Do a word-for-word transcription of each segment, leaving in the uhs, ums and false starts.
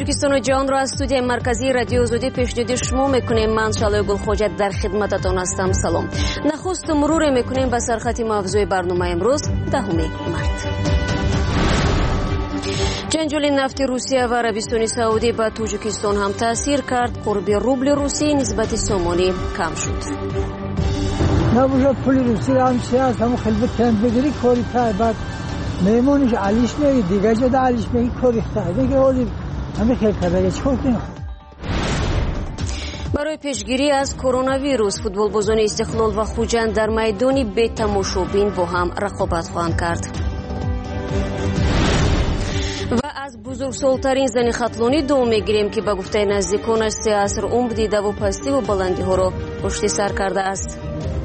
توجیکستان جهان را از استودیوی مرکزی رادیو آزادی پیشنهاد شما میکنیم. من شالای گلخوجت در خدمتتان هستم. سلام. نخست مرور میکنیم به سرخط موضوع برنامه امروز دهم مارس. جنجال نفت روسیه و عربستان سعودی به توجیکستان هم تاثیر کرد. قرب روبل روسی نسبت سومانی کم شد. نبوده پول روسی را هم سیاست همون خیلی بکنم بگیری کاری تای بعد میمونش علیش میگی دیگه جدا علیش میگی کاری تای دیگه اولی همه خیلی کرده چه کنیم. برای پیشگیری از کرونا ویروس فوتبال بازان استقلال و خوجند در میدانی بی تماشابین با هم رقابت خواهند کرد. و از بزرگسالترین زن خطلانی دوم میگیریم که به گفته نزدیکانش سه عصر عمر دیده و پستی و بلندی ها را پشت سر کرده است.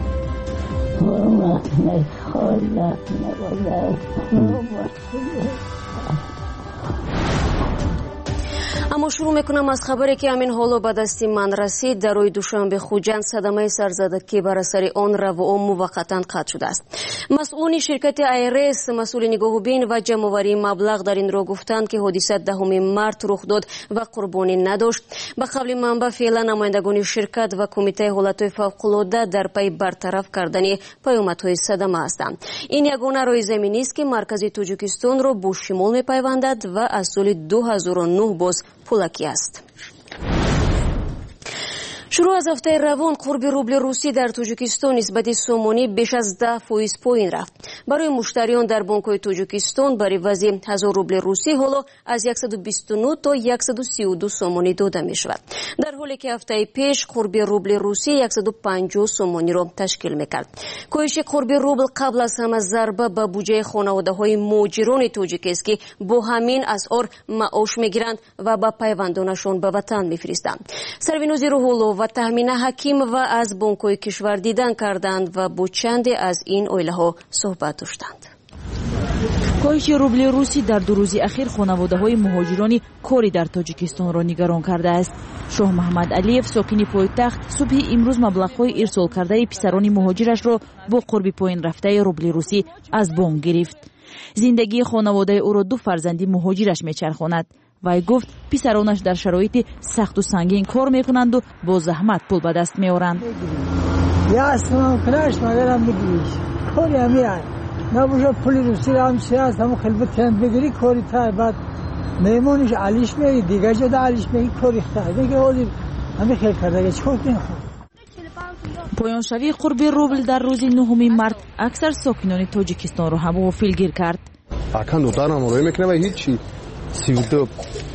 اما شروع میکنم از خبری که همین حالا به دست من رسید. در روی دوشنبه خوجند صدمه سرزدگی بر اثر آن روام موقتا قطع شده است. مسئولین شرکت ایرس مسئول نگاهبین و جمع‌آوری مبلغ در این را گفتند که حادثه دهم مارس رخ داد و قربانی نداشت. به قول منبع فعلا نمایندگان شرکت و کمیته حالت‌های فوق‌العاده در پی برطرف کردن پیامدهای صدمه هستند. این یگانه روی زمینی است که مرکز توجیکستان را با شمال می‌پیوندد و از سال دو هزار و نه باز پولکی است. شروع از هفته روان قرب روبل روسی در توجیکستان نسبت سومانی بیش از ده فیصد پایین رفت. برای مشتریان در بانک‌های توجیکستان برای عوض هزار روبل روسی حالا از صد و بیست و نه تا صد و سی و دو سومانی داده می شود، در حالی که هفته پیش قرب روبل روسی صد و پنجاه سومانی را تشکیل می کرد. کاهش قرب روبل قبل از همه ضربه به بودجه خانواده‌های مهاجران توجیک است که با همین اسعار معاش می‌گیرند و با پیوندانشان به وطن می‌فرستند. سروینوزی روح‌الله و تحمین حکیم و از بانک‌های کشور دیدن کردند و با چند از این اویله‌ها صحبت داشتند. کاهش روبل روسی در دو روز اخیر خانواده‌های مهاجران کاری در تاجیکستان را نگران کرده است. شاه محمد علیف ساکن پایتخت صبح امروز مبلغ‌های ارسال کرده پسران مهاجرش را با قرب پایین رفته روبل روسی از بانک گرفت. زندگی خانواده او را دو فرزندی مهاجرش می‌چرخاند. وی گفت پسرانش در شرایط سخت و سنگین کار میکنند و با زحمت پول به دست میارند. یا اصلا کناش مگرم بگیریش کاری همیان نبوده پول روسی را هم سیاست همون خیلی بکنم بگیری کاری تای بعد میمونش علیش میگی دیگه جدا علیش میگی کاری تای دیگه اولی همه خیلی کرده چه کنیم. پایان شوی قرب روبل در روز نهم مارس اکثر ساکنان تاجیکستان را هم غافلگیر کرد. اکن دخترم روی میکنه و هیچی سی و دو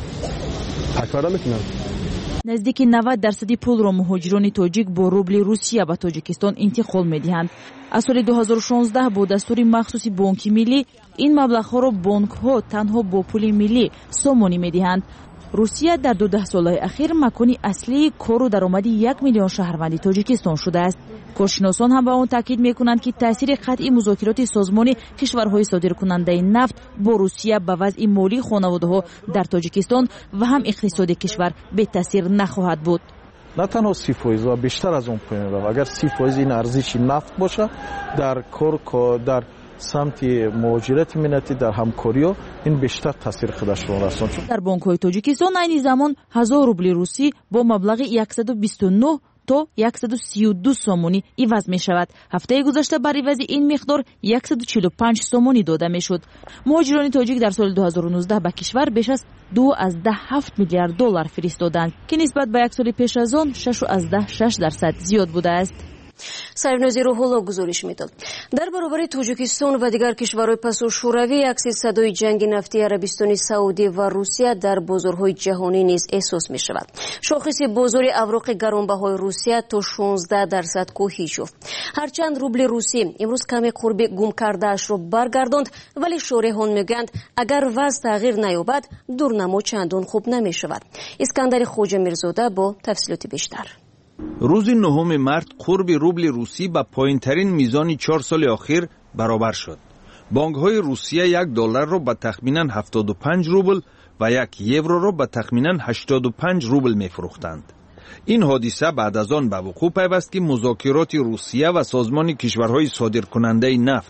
پکارا میکنم. نزدیک نود درصد پول را مهاجران تاجیک با روبل روسیه به تاجیکستان انتقال میدهند. از سال دو هزار و شانزده با دستور مخصوص بانک ملی این مبلغ‌ها را بانک‌ها تنها با پول ملی سومانی میدهند. روسیه در دو ده ساله اخیر مکانی اصلی کار و درآمد یک میلیون شهروند تاجیکستان شده است. کارشناسان هم به آن تاکید میکنند که تاثیر قطعی مذاکرات سازمان کشورهای صادرکننده نفت با روسیه به وضع مالی خانواده‌ها در تاجیکستان و هم اقتصاد کشور به تاثیر نخواهد بود. نه تنها سی فیصد و بیشتر از اون پایین رفت. اگر سی فیصد این ارزش نفت باشه در کار در سمت مهاجرت ملتی در همکاری این بیشتر تاثیر خودش را رساند. در بانک‌های تاجیکستان عین زمان هزار روبل روسی با مبلغ صد و بیست و نه تا صد و سی و دو سومانی عوض می شود. هفته گذشته بر عوض این مقدار صد و چهل و پنج سومانی داده می شد. مهاجران تاجیک در سال دو هزار و نوزده به کشور بیش از دو از ده هفت میلیارد دلار فرستادند که نسبت به یک سال پیش از آن شش از ده شش درصد زیاد بوده است. سروینوزی روح‌الله گزارش میداد. در برابر توجیکستان و دیگر کشورهای پسو شوروی عکس صدای جنگ نفتی عربستان سعودی و روسیه در بازارهای جهانی نیز احساس می شود. شاخص بازار اوراق گرانبهای روسیه تا شانزده درصد کاهش یافت. هرچند روبل روسی امروز کمی قرب گم کرده اش را برگرداند، ولی شارحان میگویند اگر وضع تغییر نیابد دورنما چندان خوب نمی شود. اسکندر خوجه میرزاده با تفصیلات بیشتر. روز نهم مارس قرب روبل روسی به پایین‌ترین میزان چهار سال اخیر برابر شد. بانک‌های روسیه یک دلار را به تخمیناً هفتاد و پنج روبل و یک یورو را به تخمیناً هشتاد و پنج روبل می‌فروختند. این حادثه بعد از آن به وقوع پیوست که مذاکرات روسیه و سازمان کشورهای صادرکننده نفت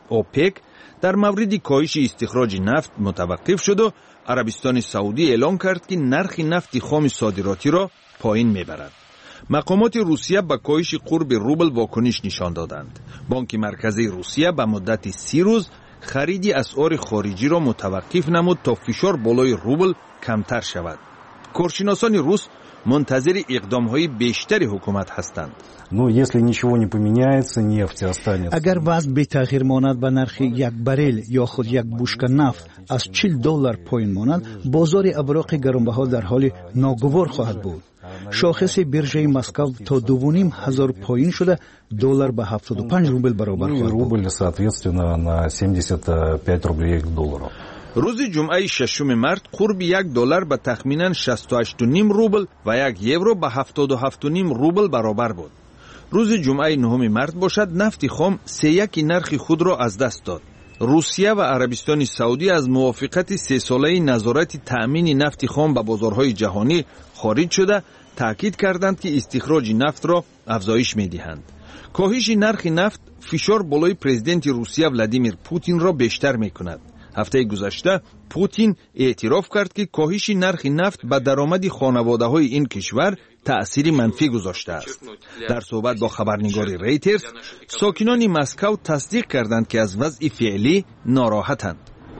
اوپک در مورد کاهش استخراج نفت متوقف شد و عربستان سعودی اعلام کرد که نرخ نفت خام صادراتی را پایین میبرد. مقامات روسیه به کاهش قرب روبل واکنش نشان دادند. بانک مرکزی روسیه به مدت سی روز خرید اسعار خارجی را متوقف نمود تا فشار بالای روبل کمتر شود. کارشناسان روس منتظر اقدام‌های بیشتری حکومت هستند. اگر وضع به تغییر ماند و نرخ یک بریل یا خود یک بشکه نفت از چهل دلار پایین ماند، بازار اوراق گرانبها در حال ناگوار خواهد بود. شاخص بیرژه مسکو تا دو و نیم هزار پایین شده، دلار به هفتاد و پنج روبل برابر خواهد بود. روز جمعه ششم مارس قرب یک دلار به تخمینا شصت و هشت و نیم روبل و یک یورو به هفتاد و هفت و نیم روبل برابر بود. روز جمعه نهم مارس باشد نفت خام سه یک نرخ خود را از دست داد. روسیه و عربستان سعودی از موافقت سه ساله نظارت تأمین نفت خام به بازارهای جهانی خارج شده تاکید کردند که استخراج نفت را افزایش می‌دهند. کاهش نرخ نفت فشار بالای پرزیدنت روسیه ولادیمیر پوتین را بیشتر می‌کند. هفته گذشته پوتین اعتراف کرد که کاهش نرخ نفت به درآمد خانواده‌های این کشور تأثیر منفی گذاشته است. در صحبت با خبرنگار ریترز، ساکنان مسکو تصدیق کردند که از وضع فعلی ناراحتند.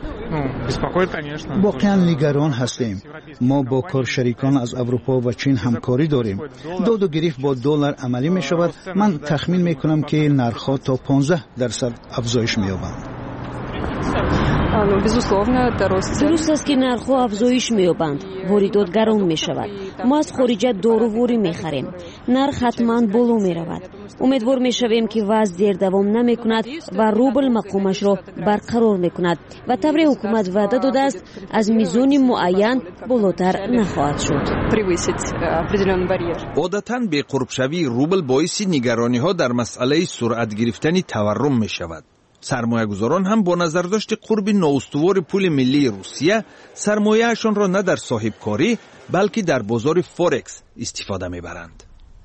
واقعا نگران هستیم. ما با کارشریکان از اروپا و چین همکاری داریم. داد و گریخت با دلار عملی می شود. من تخمین می کنم که نرخ‌ها تا پانزده درصد افزایش می یابند. درست است که نرخ‌ها افزایش می‌یابند. واردات گران می‌شود. ما از خارج دارووری می‌خریم. نرخ حتما بالا می‌رود. امیدوار می‌شویم که وضع دیر دوام نمی‌کند و روبل مقامش را برقرار می‌کند و طبری حکومت وعده داده است از میزان معین بالاتر نخواهد شد. عادتاً به قرب شوی روبل باعث نگرانی‌ها در مسئله سرعت گرفتن تورم می‌شود. سرمایه‌گذاران هم با نظر داشت قرب نااستوار پول ملی روسیه سرمایه‌شان را نه در صاحبکاری بلکه در بازار فورکس استفاده می‌برند.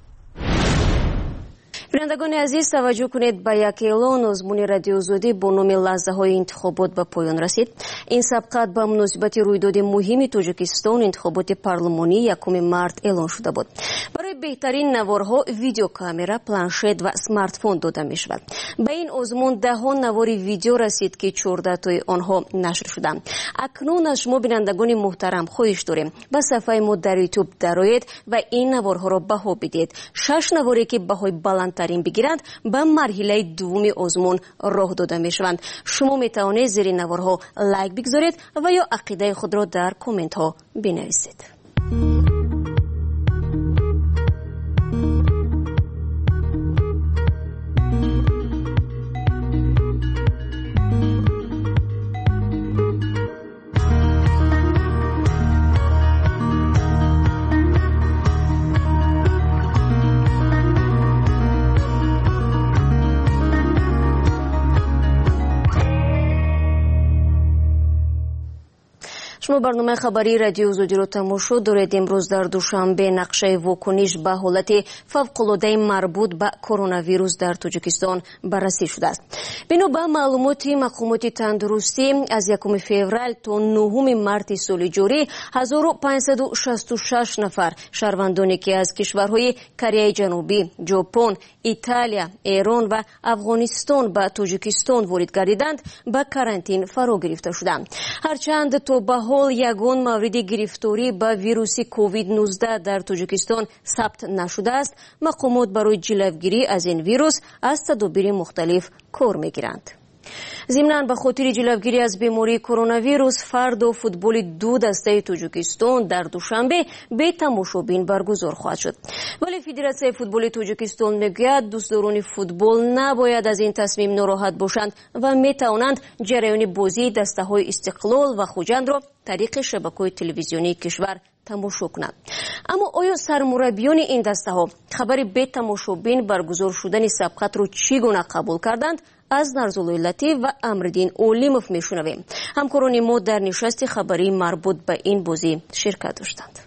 بینندگان عزیز توجه کنید به یک اعلان آزمون رادیو زودی با نام لحظه‌های انتخابات به پایان رسید. این سبقت به مناسبت رویداد مهم تاجیکستان انتخابات پارلمانی یکم مارس اعلان شده بود. برای بهترین نوارها ویدیو کامera، پلانشت و اسمارت فون داده می شود. به این آزمون ده ها نوار ویدیو رسید که چهارده تای آنها نشر شدند. اکنون از شما بینندگان محترم خواهش داریم به صفحه ما در یوتیوب درآیید و این نوارها را بها بدید. شش نواری که بهای بالاترین بگیرند به مرحله دوم آزمون راه داده می شوند. شما می توانید زیر نوارها لایک بگذارید و یا عقیده خود را در کامنت ها بنویسید. شما برنامه خبری رادیو زودی رو تماشا دارید. امروز در دوشنبه نقشه واکنش به حالت فوق‌العاده مربوط به کرونا ویروس در تاجیکستان بررسی شده است. بنا به معلومات مقامات تندرستی از یکم فوریه تا نهم مارس سال جاری هزار و پانصد و شصت و شش نفر شهروندانی که از کشورهای کره جنوبی، ژاپن، ایتالیا، ایران و افغانستان به تاجیکستان وارد گردیدند به کارانتین فرا گرفته شدند. هرچند تا به حال یگان مورد گرفتاری به ویروس کووید نوزده در تاجیکستان ثبت نشده است، مقامات برای جلوگیری از این ویروس از تدابیر مختلف کار می‌گیرند. ضمناً به خاطر جلوگیری از بیماری کرونا ویروس فرد و فوتبال دو دسته تاجیکستان در دوشنبه به تماشابین برگزار خواهد شد. ولی فدراسیون فوتبال تاجیکستان میگوید دوستداران فوتبال نباید از این تصمیم ناراحت باشند و میتوانند جریان بازی دسته‌های استقلال و خوجند را طریق شبکه‌های تلویزیونی کشور تماشا کنند. اما آیا سرمربیان این دسته ها خبر به تماشابین برگزار شدن سبقت رو چگونه قبول کردند؟ از نرزولوی لطیف و امردین اولیموف میشنویم. همکاران ما در نشست خبری مربوط به این بازی شرکت داشتند.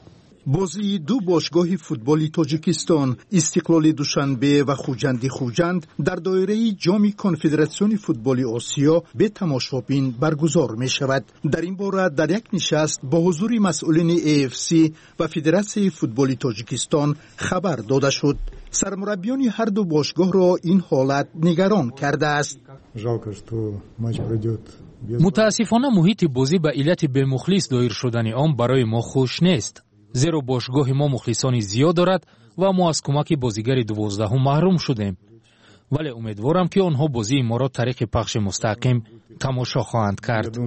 بازی دو باشگاه فوتبال تاجیکستان استقلال دوشنبه و خوجند خوجند در دایره جام کنفدراسیون فوتبال آسیا به تماشابین برگزار می شود. در این باره در یک نشست با حضور مسئولین ای اف سی و فدراسیون فوتبال تاجیکستان خبر داده شد. سرمربیان هر دو باشگاه را این حالت نگران کرده است. متاسفانه محیط بازی به علت به مخلص دایر شدن آن برای ما خوش نیست. زیرا باشگاه ما مخلصانی زیاد دارد و ما از کمک بازیگر دوازدهم محروم شدیم. ولی امیدوارم که آنها بازی ما را طریق پخش مستقیم تماشا خواهند کرد.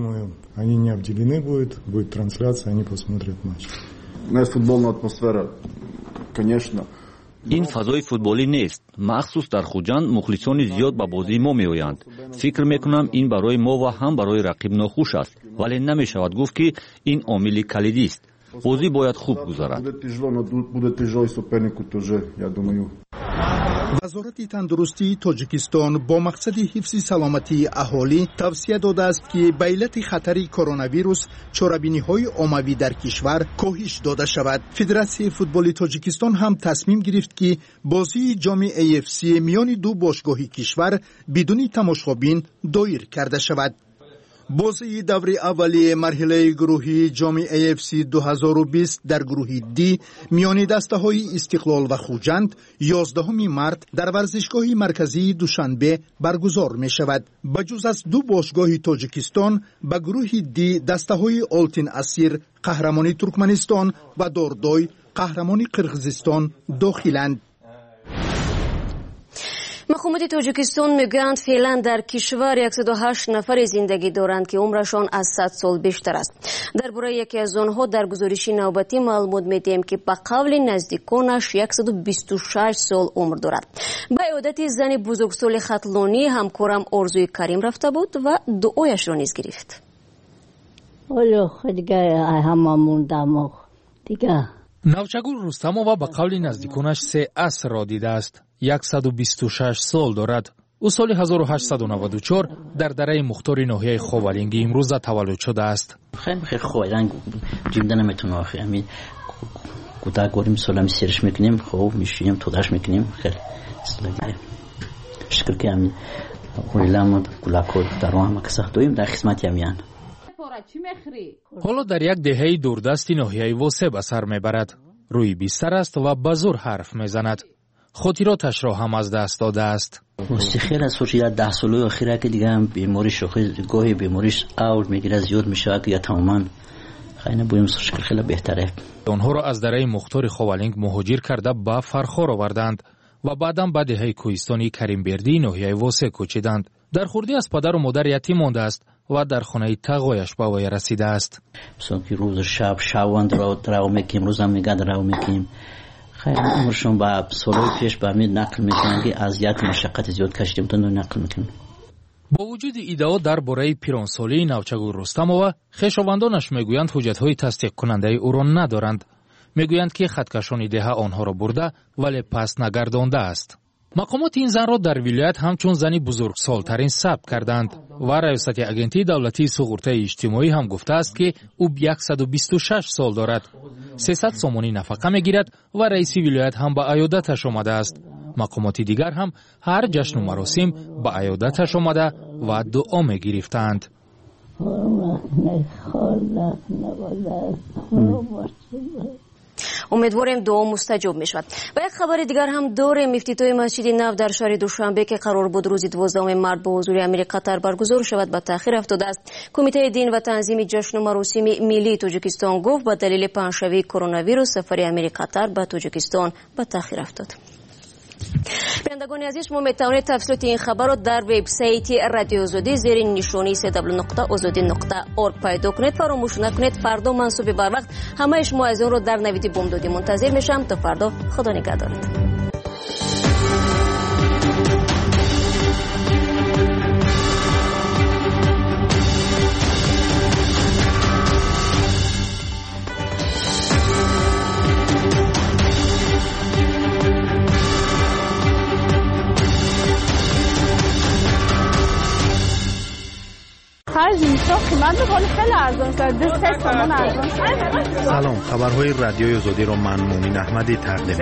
این فضای فوتبالی نیست. مخصوص در خوجند مخلصان زیاد به بازی ما می آیند. فکر می کنم این برای ما و هم برای رقیب ناخوش است. ولی نمی شود گفت که این عامل کلیدی است. بازی باید خوب گذرد. وزارت تندرستی تاجیکستان با مقصد حفظ سلامتی اهالی توصیه داده است که به علت خطر کرونا ویروس چاره‌بینی‌های عمومی در کشور کاهش داده شود. فدراسیون فوتبال تاجیکستان هم تصمیم گرفت که بازی جام ای اف سی میان دو باشگاه کشور بدون تماشابین دایر کرده شود. بازی دوره اولی مرحله گروهی جام ای اف سی دو هزار و بیست در گروه دی میان دسته‌های استقلال و خوجند یازدهم مارس در ورزشگاه مرکزی دوشنبه برگزار می شود. بجز از دو باشگاه تاجیکستان به گروه دی دسته‌های آلتین اسیر قهرمانی ترکمنستان و داردای قهرمانی قرقیزستان داخلند. مقامات تاجیکستان میگویند فعلا در کشور صد و هشت نفر زندگی دارند که عمرشان از صد سال بیشتر است. درباره یکی از آنها در گزارش نوبتی معلومات میدهیم که به قول نزدیکانش صد و بیست و شش سال عمر دارد. به عیادت زن بزرگسال خطلانی همکارم آرزوی کریم رفته بود و دعایش را نیز گرفت. اولا خود دیگه همه موندم دیگه. نوچگور رستمووا به قول نزدیکانش سه عصر را دیده است. صد و بیست و شش سال دارد. او سال هزار و هشتصد و نود و چهار در دره مختار ناحیه خاورینگی امروز تولد شده است. خیلی خیلی خوبه. جیمده نمیتونه آخه. امی کودک گوریم سالمی سیرش میکنیم. خوب میشیم تودش میکنیم. خیلی سلاگیه. شکر که امی اویلام کلاکو در روح ما کسه دویم در خدمت امیان. حالا در یک دهه دوردستی ناحیه واسه به سر میبرد. روی بیستر است و به زور حرف میزند. خاطراتش را هم از دست داده است. خیلی از سوچی ده ساله اخیره که دیگه هم بیماریش گاهی بیماریش اول میگیره زیاد میشه که یا تماما خیلی بویم شکل خیلی بهتره. آنها را از دره مختار خاورینگ مهاجر کرده به فرخار آوردند و بعداً به دهه کوهستانی کریمبردی ناحیه واسه کوچیدند. در خردی از پدر و مادر یتیم مانده است و در خانه تقایش به وی رسیده است. مثلا که روز شب شواند را درو میکیم، روزم میگه درو میکیم. خیلی عمرشون با سالهای پیش به امید نقل میکنن که از یک مشقت زیاد کشیدیم تا نقل میکنن. با وجود ایده‌ها درباره پیرانسالی نوچگور رستمووا، خویشاوندانش میگویند حجت‌های تصدیق کننده او را ندارند. میگویند که خطکشان ده آنها را برده ولی پس نگردانده است. مقامات این زن را در ولایت همچون زنی بزرگسالترین ثبت کردند و رئیست اگنتی دولتی سقوط اجتماعی هم گفته است که او صد و بیست و شش سال دارد. سیصد سومانی نفقه میگیرد و رئیس ولایت هم به عیادتش آمده است. مقامات دیگر هم هر جشن و مراسم به عیادتش آمده و دعا میگرفتند. امیدواریم دعا مستجاب می شود. و یک خبر دیگر هم داریم. افتتاح مسجد نو در شهر دوشنبه که قرار بود روز دوازدهم مارس با حضور امیر قطر برگزار شود به تأخیر افتاده است. کمیته دین و تنظیم جشن و مراسم ملی تاجیکستان گفت با دلیل پنجشنبه کرونا ویروس سفر امیر قطر به تاجیکستان به تأخیر افتاد. بینندگان عزیز، ما میتوانید تفصیلات این خبر را در وبسایت رادیو آزادی زیر نشانی سی دبلیو نقطه آزادی نقطه اورگ پیدا کنید. فراموش نکنید فردا منصوب بر وقت همه شما از اون رو در نوید بامدادی منتظر میشم. تا فردا، خدا نگهدارت. زمستان قیمت ولی خیلی ارزان شده. سه تومن ارزان شده. سلام، خبرهای رادیوی آزادی رو من مومین احمدی تقدیم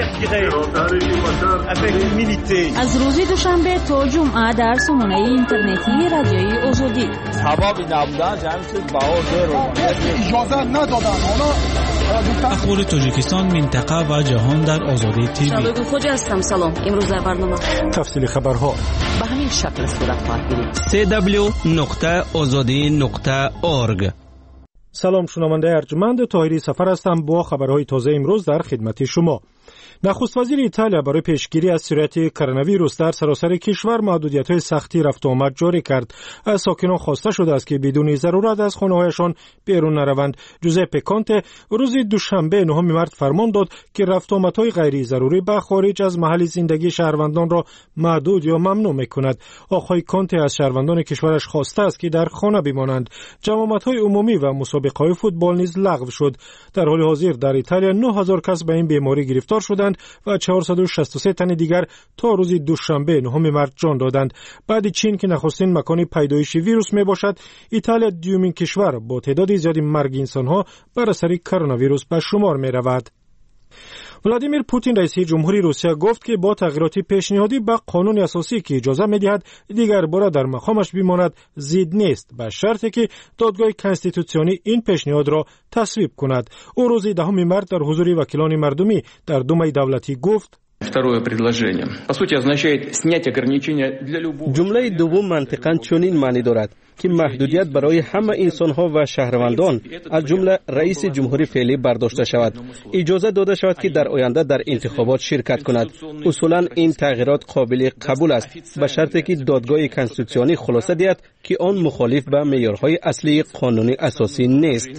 می‌کنم. از روز دوشنبه تا جمعه در سامانه اینترنتی رادیوی آزادی. ثوابی نبودن جمع شد بهار اجازه ندادن. حالا اخبار تاجیکستان، منطقه و جهان در آزادی تیوی. شبکه خوجا هستم. سلام. امروز در برنامه تفصیل خبرها به همین شکل صورت خواهد گرفت. سی دبلیو نقطه آزادی نقطه اورگ. سلام، شنونده ارجمند، طاهری سفر هستم با خبرهای تازه امروز در خدمت شما. نخست وزیر ایتالیا برای پیشگیری از سرایت کرونا ویروس در سراسر کشور محدودیت‌های سختی رفت و آمد جاری کرد. از ساکنان خواسته شده است که بدون ضرورت از خانه‌هایشان بیرون نروند. جوزپه کانته روز دوشنبه نهم مارس فرمان داد که رفت و آمدهای غیر ضروری به خارج از محل زندگی شهروندان را محدود یا ممنوع می‌کند. آقای کانته از شهروندان کشورش خواسته است که در خانه بمانند. جمعیت‌های عمومی و مسابقه‌های فوتبال نیز لغو شد. در حال حاضر در ایتالیا نه هزار کس به این بیماری گرفتار شدند و چهارصد و شصت و سه تن دیگر تا روز دوشنبه نهم مارس جان دادند. بعد چین که نخستین مکان پیدایش ویروس می باشد، ایتالیا دومین کشور با تعداد زیادی مرگ انسان‌ها بر اثر کرونا ویروس به شمار می رود. ولادیمیر پوتین رئیس جمهوری روسیه گفت که با تغییرات پیشنهادی به قانون اساسی که اجازه می‌دهد دیگر بار در مقامش بماند ضد نیست، به شرطی که دادگاه کنستیتوسیونی این پیشنهاد را تصویب کند. او روز دهم مارس در حضور وکیلان مردمی در دومای دولتی گفت: Второе предложение. По сути, означает снять ограничения для любого. جمله دوم منطقاً چنین معنی دارد که محدودیت برای همه انسان‌ها و شهروندان از جمله رئیس جمهوری فعلی برداشته شود. اجازه داده شود که در آینده در انتخابات شرکت کند. اصولاً این تغییرات قابل قبول است به شرطی که دادگاه کنستیتوسیونی خلاصه دهد که آن مخالف به معیارهای اصلی قانون اساسی نیست.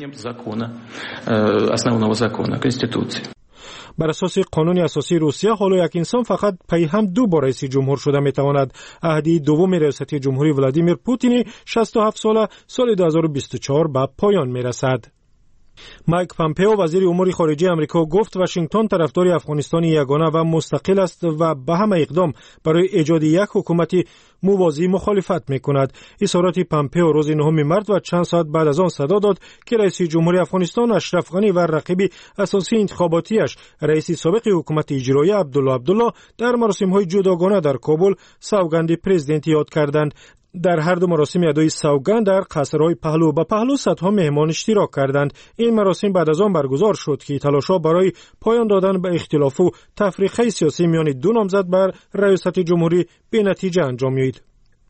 بر اساس قانون اساسی روسیه حالا یک انسان فقط پی هم دو بار رئیس جمهور شده میتواند. عهد دوم ریاست جمهوری ولادیمیر پوتین شصت و هفت ساله سال دو هزار و بیست و چهار به پایان میرسد. مایک پامپئو وزیر امور خارجه آمریکا گفت واشنگتن طرفدار افغانستان یگانه و مستقل است و به همه اقدام برای ایجاد یک حکومت موازی مخالفت میکند. اظهارات پامپئو روز نهم مارس و چند ساعت بعد از آن صدا داد که رئیس جمهوری افغانستان اشرف غنی و رقیب اساسی انتخاباتیش رئیس سابق حکومت اجرایی عبدالله عبدالله در مراسم‌های جداگانه در کابل سوگند پرزیدنتی یاد کردند. در هر دو مراسم ادای سوگند در قصرهای پهلو به پهلو صدها مهمان اشتراک کردند. این مراسم بعد از آن برگزار شد که تلاش‌ها برای پایان دادن به اختلاف و تفریقه سیاسی میان دو نامزد بر ریاست جمهوری به نتیجه انجام یافت.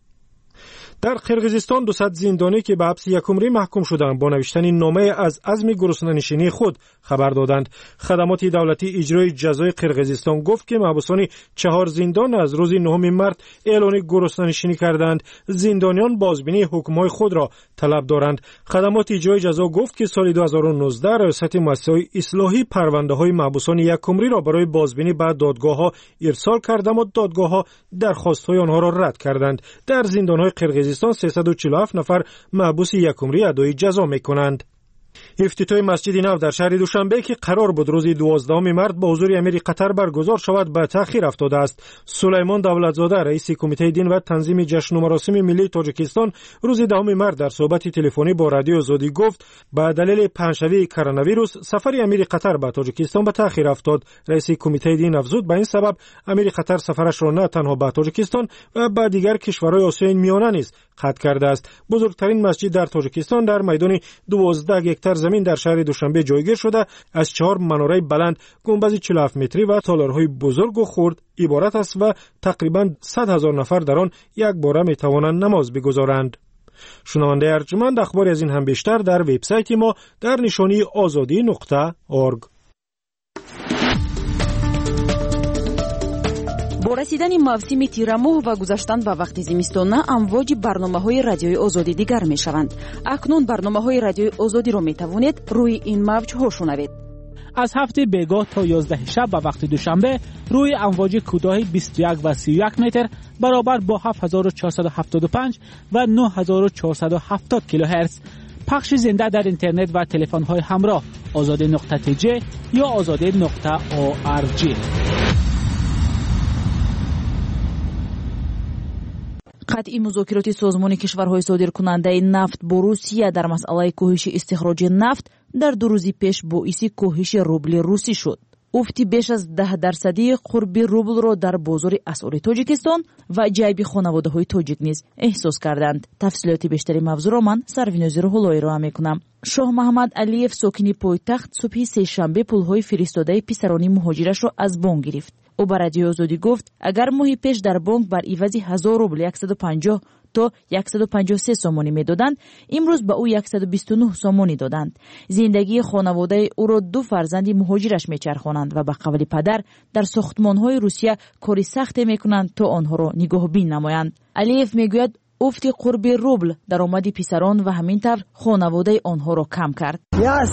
در قرقیزستان دوصد زندانی که به حبس یک عمری محکوم شدند با نوشتن نامه از عزم گرسنه‌نشینی خود خبر دادند. خدمات دولتی اجرای جزای قرقیزستان گفت که محبوسان چهار زندان از روز نهم مارس اعلان گرسنه‌نشینی کردند. زندانیان بازبینی حکم‌های خود را طلب دارند. خدمات اجرای جزا گفت که سال دو هزار و نوزده ریاست مؤسسه اصلاحی پرونده‌های محبوسان یک عمری را برای بازبینی به دادگاه‌ها ارسال کرد اما دادگاه‌ها درخواست‌های آنها را رد کردند. در زندان‌های قرقیزستان سیصد و چهل و هفت نفر محبوس یک عمری ادای جزا می‌کنند. افتتاح مسجد نو در شهر دوشنبه که قرار بود روز دوازدهم مارس با حضور امیر قطر برگزار شود به تأخیر افتاده است. سلیمان دولتزاده رئیس کمیته دین و تنظیم جشن و مراسم ملی تاجیکستان روز دهم مارس در صحبت تلفنی با رادیو آزادی گفت به دلیل پنجشنبه کرونا ویروس سفر امیر قطر به تاجیکستان به تأخیر افتاد. رئیس کمیته دین افزود به این سبب امیر قطر سفرش را نه تنها به تاجیکستان و به دیگر کشورهای آسیای میانه نیز قطع کرده است. بزرگترین مسجد در تاجیکستان در میدان دوازده هکتار زمین در شهر دوشنبه جایگیر شده از چهار مناره بلند، گنبد چهل و هفت متری و تالارهای بزرگ و خرد عبارت است و تقریباً صد هزار نفر در آن یک باره می توانند نماز بگزارند. شنونده ارجمند، اخباری از این هم بیشتر در وبسایت ما در نشانی آزادی نقطه اورگ. با رسیدن موسم تیرماه و گذشتن به وقت زمستان امواج برنامه‌های رادیوی آزادی دیگر می‌شوند. اکنون برنامه‌های رادیوی آزادی را می‌توانید روی این موج‌ها شنوید. از هفته بیگاه تا یازده شب به وقت دوشنبه روی امواج کوتاه بیست و یک و سی و یک متر برابر با هفت هزار و چهارصد و هفتاد و پنج و نه هزار و چهارصد و هفتاد کیلوهرتز پخش زنده در اینترنت و تلفن‌های همراه آزادی نقطه تی جی یا آزادی نقطه او آر جی. қатъи музокироти созмони кишварҳои содиркунандаи нафт бо Русия дар масъалаи коҳиши истихроҷи нафт дар ду рӯзи пеш боиси коҳиши рубли русӣ шуд. уфти беш аз даҳ дарсадии қурби рублро дар бозори асъори Тоҷикистон ва ҷайби хонаводаҳои тоҷик низ эҳсос карданд. тафсилоти бештари мавзӯъро ман Сарвинози Рӯҳуллоӣ роа мекунам. Шоҳ Маҳмад Алиев сокини пойтахт субҳи сешанбе пулҳои фиристодаи писарони муҳоҷирашро аз бонк гирифт. ӯ ба Радиои Озодӣ гуфт, агар моҳи пеш дар бонк бар ивази ҳазор рубл яксаду панҷоҳ то яксаду панҷоҳ و سه сомонӣ медоданд, имрӯз ба ӯ яксаду бисту нӯҳ сомонӣ доданд. Зиндагии хонаводаи ӯро ду фарзанди муҳоҷираш мечархонанд ва ба қавли падар дар сохтмонҳои Русия кори сахте мекунанд то онҳоро нигоҳбин намоянд. Алиев мегӯяд уфти қурби рубл даромади писарон ва ҳамин тавр хонаводаи онҳоро кам кард.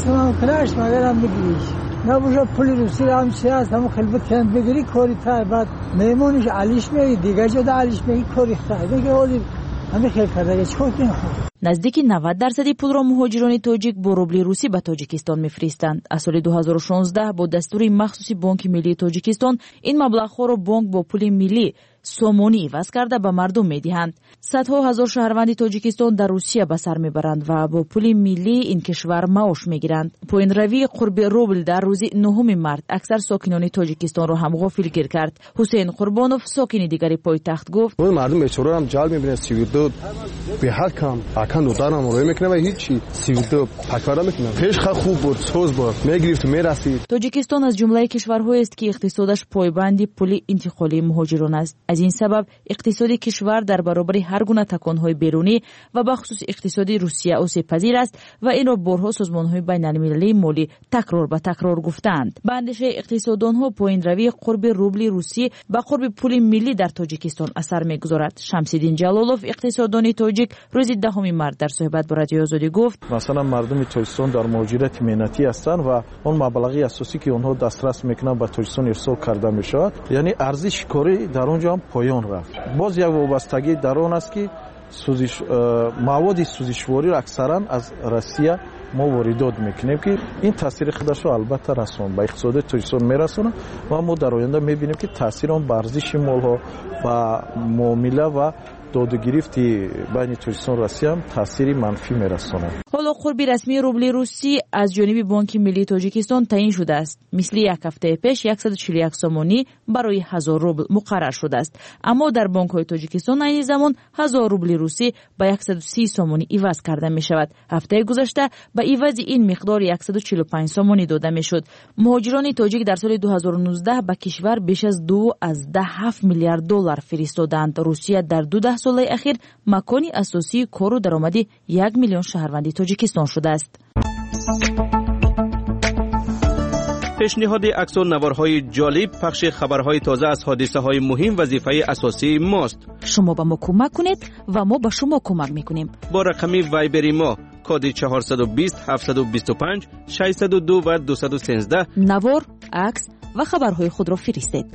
نبوشه پول روسی را هم چه هست همون خلبت کند بگیری کاری تای بعد میمونش علیش میگی دیگه جدا علیش میگی کاری تای دیگه اولی همه خیلی کرده چکار کنیم. наздики навад дарсади пулро муҳоҷирони тоҷик бо рубли русӣ ба Тоҷикистон мефиристанд. Аз соли ду ҳазору шонздаҳ бо дастури махсуси Бонки Миллии Тоҷикистон ин маблағҳоро бонк бо пули миллӣ сомонӣ иваз карда ба мардум медиҳанд. Садҳо ҳазор шаҳрванди Тоҷикистон дар Русия ба сар мебаранд ва бо пули миллӣ ин кишвар маош мегиранд. Поинравии қурби рубл дар рӯзи нӯҳуми март аксар сокинони Тоҷикистонро ҳам ғофилгир кард. Ҳусейн Қурбонов сокини дигари пойтахт гуфт: мардум бечораро ҳам ҷалб мебинад сивду беҳад кам акан додарам рӯй мекунад ва ҳичи сивду паквара мекунад. пеш ха хуб буд, соз буд, мегирифт мерасид. Тоҷикистон аз ҷумлаи кишварҳоест ки иқтисодаш пойбанди пули интиқолии муҳоҷирон аст. аз ин сабаб иқтисоди кишвар дар баробари ҳар гуна таконҳои берунӣ ва бахусус иқтисоди Русия осебпазир аст ва инро борҳо созмонҳои байналмилалии молӣ такрор ба такрор гуфтаанд. ба андешаи иқтисоддонҳо поинравии қурби рубли русӣ ба қурби пули миллӣ дар Тоҷикистон асар мегузорад. Шамсиддин Ҷалолов иқтисоддони тоҷик рӯзи даҳуми март дар суҳбат бо Радиои Озодӣ гуфт: масалан мардуми Тоҷикистон дар муҳоҷирати меҳнатӣ ҳастанд ва он маблағи асосӣ ки онҳо дастрас мекунанд ба Тоҷикистон ирсол карда мешавад, яъни арзиши корӣ дар он ҷо ҳам поён рафт. боз як вобастагӣ дар он аст ки сӯзиш маводи сӯзишвориро аксаран аз Россия мо воридот мекунем ки ин таъсири худашро албатта расон ба иқтисоди Тоҷикистон мерасонад ва мо дар оянда мебинем ки таъсири он ба арзиши молҳо ба муомила ва додугирифти байни Тоҷикистон ва Россия ҳам таъсири манфӣ мерасонад. ҳоло қурби расмии рубли русӣ аз ҷониби Бонки Миллии Тоҷикистон таъин шудааст. мисли як ҳафтаи пеш яксаду чилу як сомонӣ барои ҳазор рубл муқаррар шудааст. аммо дар бонкҳои Тоҷикистон айни замон ҳазор рубли русӣ ба яксаду си сомонӣ иваз карда мешавад. ҳафтаи гузашта ба ивази ин миқдор яксаду чилу панҷ сомонӣ дода мешуд. муҳоҷирони тоҷик дар соли ду ҳазору нуздаҳ ба кишвар беш аз ду аздаҳ ҳафт миллиард доллар фиристоданд. Русия дар ду даҳ солаи ахир макони асосии кору даромади як миллион шаҳрванди Тоҷикистон шудааст. пешниҳоди аксонаварҳои ҷолиб пахши хабарҳои тоза аз ҳодисаҳои муҳим вазифаи асосии мост. шумо ба мо кӯмак кунед ва мо ба шумо кӯмак мекунем. бо рақами вайбери мо коди чаҳорсаду бист ҳафтсаду бисту панҷ шашсаду ду ва дусаду сенздаҳ навор, акс ва хабарҳои худро фиристед.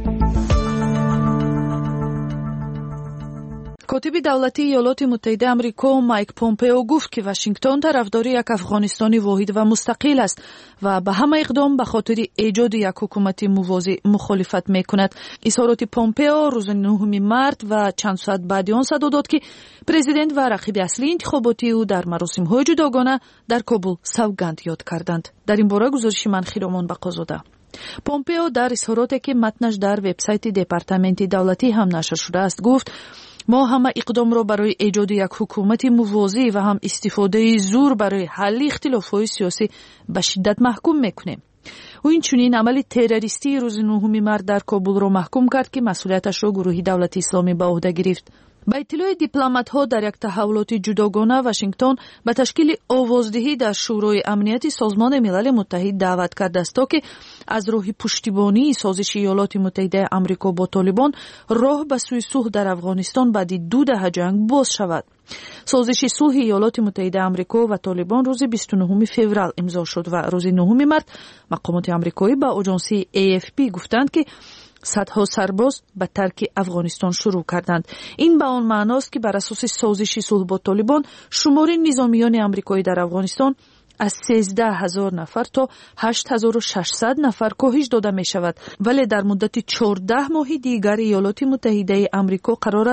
котиби давлатии иёлоти муттаҳидаи амрико Майк Помпео гуфт ки Вашингтон тарафдори як Афғонистони воҳид ва мустақил аст ва ба ҳама иқдом ба хотири эҷоди як ҳукумати мувозӣ мухолифат мекунад. изҳороти Помпео рӯзи нӯҳуми март ва чанд соат баъди он садо дод ки президент ва рақиби аслии интихоботии ӯ дар маросимҳои ҷудогона дар Кобул савганд ёд карданд. дар ин бора гузориши ман Хиромон Бақозода. Помпео дар изҳороте ки матнаш дар вебсайти департаменти давлатӣ ҳам нашр шудааст гуфт: мо ҳама иқдомро барои эҷоди як ҳукумати мувозӣ ва ҳам истифодаи зур барои ҳалли ихтилофҳои сиёсӣ ба шиддат маҳкум мекунем. ӯ инчунин амали террористии рӯзи нӯҳуми март дар Кобулро маҳкум кард ки масъулияташро гурӯҳи Давлати Исломӣ ба ӯҳда гирифт. ба иттилои дипломатҳо дар як таҳаввулоти ҷудогона Вашингтон ба ташкили овоздиҳӣ дар шӯрои амнияти Созмони Милали Муттаҳид даъват кардааст то ки аз роҳи пуштибонии созиши Иёлоти Муттаҳидаи Амрико бо Толибон роҳ ба сӯи сулҳ дар Афғонистон баъди ду даҳа ҷанг боз шавад. созиши сулҳи Иёлоти Муттаҳидаи Амрико ва Толибон рӯзи бисту нӯҳуми феврал имзо шуд ва рӯзи нӯҳуми март мақомоти амрикоӣ ба оҷонсии эй эф пи гуфтанд ки садҳо сарбоз ба тарки Афғонистон шурӯъ карданд. ин ба он маъност ки бар асоси созиши сулҳ бо Толибон шумори низомиёни амрикоӣ дар Афғонистон аз сенздаҳ ҳазор нафар то ҳашт ҳазору шашсад нафар коҳиш дода мешавад, вале дар муддати чордаҳ моҳи дигар Иёлоти Муттаҳидаи Амрико қарор аст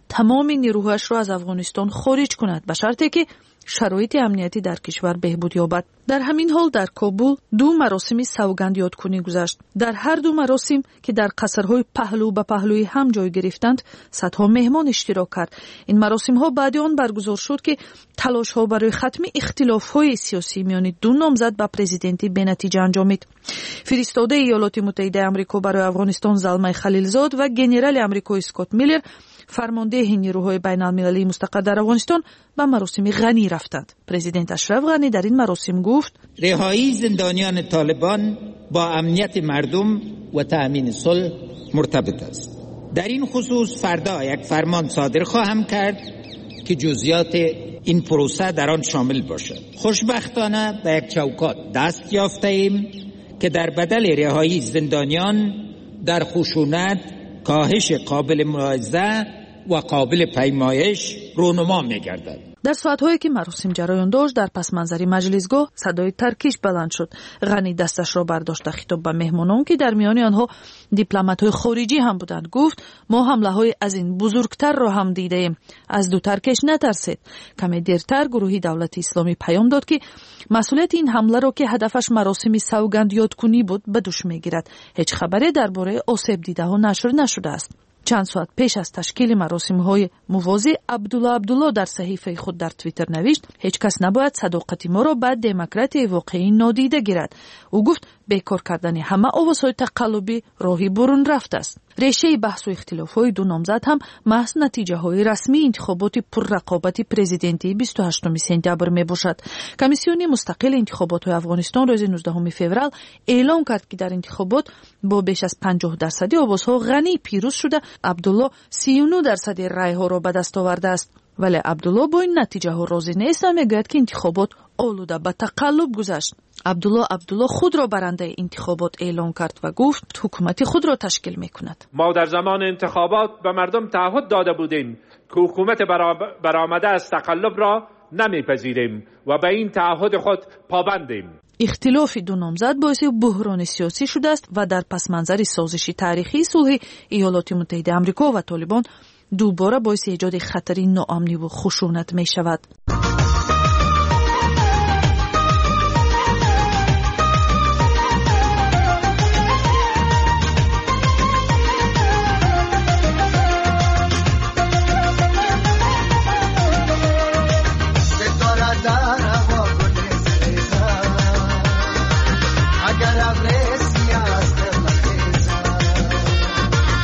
تمام نیروهاش را از افغانستان خارج کند به شرطی که شرایط امنیتی در کشور بهبود یابد. در همین حال در کابل دو مراسم سوگند یادکنی گذشت. در هر دو مراسم که در قصرهای پهلو به پهلوی هم جای گرفتند، صدها مهمان اشتراک کرد. این مراسم ها بعد آن برگزار شد که تلاش ها برای ختم اختلاف های سیاسی میان دو نامزد به پرزیدنتی به نتیجه انجامید. فرستاده ایالات متحده آمریکا برای افغانستان زلمه خلیلزاد و گنرال آمریکا اسکات میلر، فرمانده نیروهای بین المللی مستقر در افغانستان، به مراسم غنی رفتند. پرزیدنت اشرف غنی در این مراسم گفت: رهایی زندانیان طالبان با امنیت مردم و تأمین صلح مرتبط است. در این خصوص فردا یک فرمان صادر خواهم کرد که جزئیات این پروسه در آن شامل باشد. خوشبختانه به یک چوکات دست یافته ایم که در بدل رهایی زندانیان در خشونت، کاهش قابل ملاحظه و قابل پیمایش رونما می‌گردد. در ساعت‌هایی که مراسم جریان داشت، در پس منظری مجلسگاه صدای ترکیش بلند شد. غنی دستش را برداشت خطاب به مهمانان که در میان آنها دیپلمات‌های خارجی هم بودند گفت: ما حمله‌های از این بزرگتر را هم دیدیم. از دو ترکش نترسید. کمی دیرتر گروهی دولت اسلامی پیام داد که مسئولیت این حمله را که هدفش مراسم سوگند یادکنی بود به دوش می‌گیرد. هیچ خبری درباره آسیب دیده‌ها نشر نشده است. چند ساعت پیش از تشکیل مراسم‌های موازی، عبدالله عبدالله در صحیفه خود در توییتر نوشت: هیچ کس نباید صداقت ما را به دموکرات واقعی نادیده گیرد. او گفت بیکار کردن همه آوازهای تقلبی راهی برون رفته است. ریشه بحث و اختلاف‌های دو نامزد هم محض نتیجه‌های رسمی انتخابات پررقابت پرزیدنتی بیست و هشتم سپتامبر میباشد. کمیسیون مستقل انتخابات افغانستان روز نوزدهم فوریه اعلام کرد که در انتخابات با بیش از پنجاه درصد آوازها غنی پیروز شده. عبدالله سی و نه درصد رأی‌ها را به دست آورده است. ولی عبدالله با این نتیجه ها راضی نیست و میگوید که انتخابات آلوده به تقلب گذشت. عبدالله عبدالله خود را برنده انتخابات اعلام کرد و گفت حکومت خود را تشکیل میکند. ما در زمان انتخابات به مردم تعهد داده بودیم که حکومت برآمده از تقلب را نمیپذیریم و به این تعهد خود پابندیم. اختلاف دو نامزد باعث بحران سیاسی شده است و در پس منظر سازش تاریخی صلح ایالات متحده آمریکا و طالبان دوباره باعث ایجاد خطری ناامنی و خشونت می شود.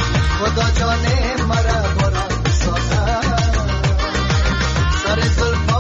خدا جانه مرا برا ساده سر زلفا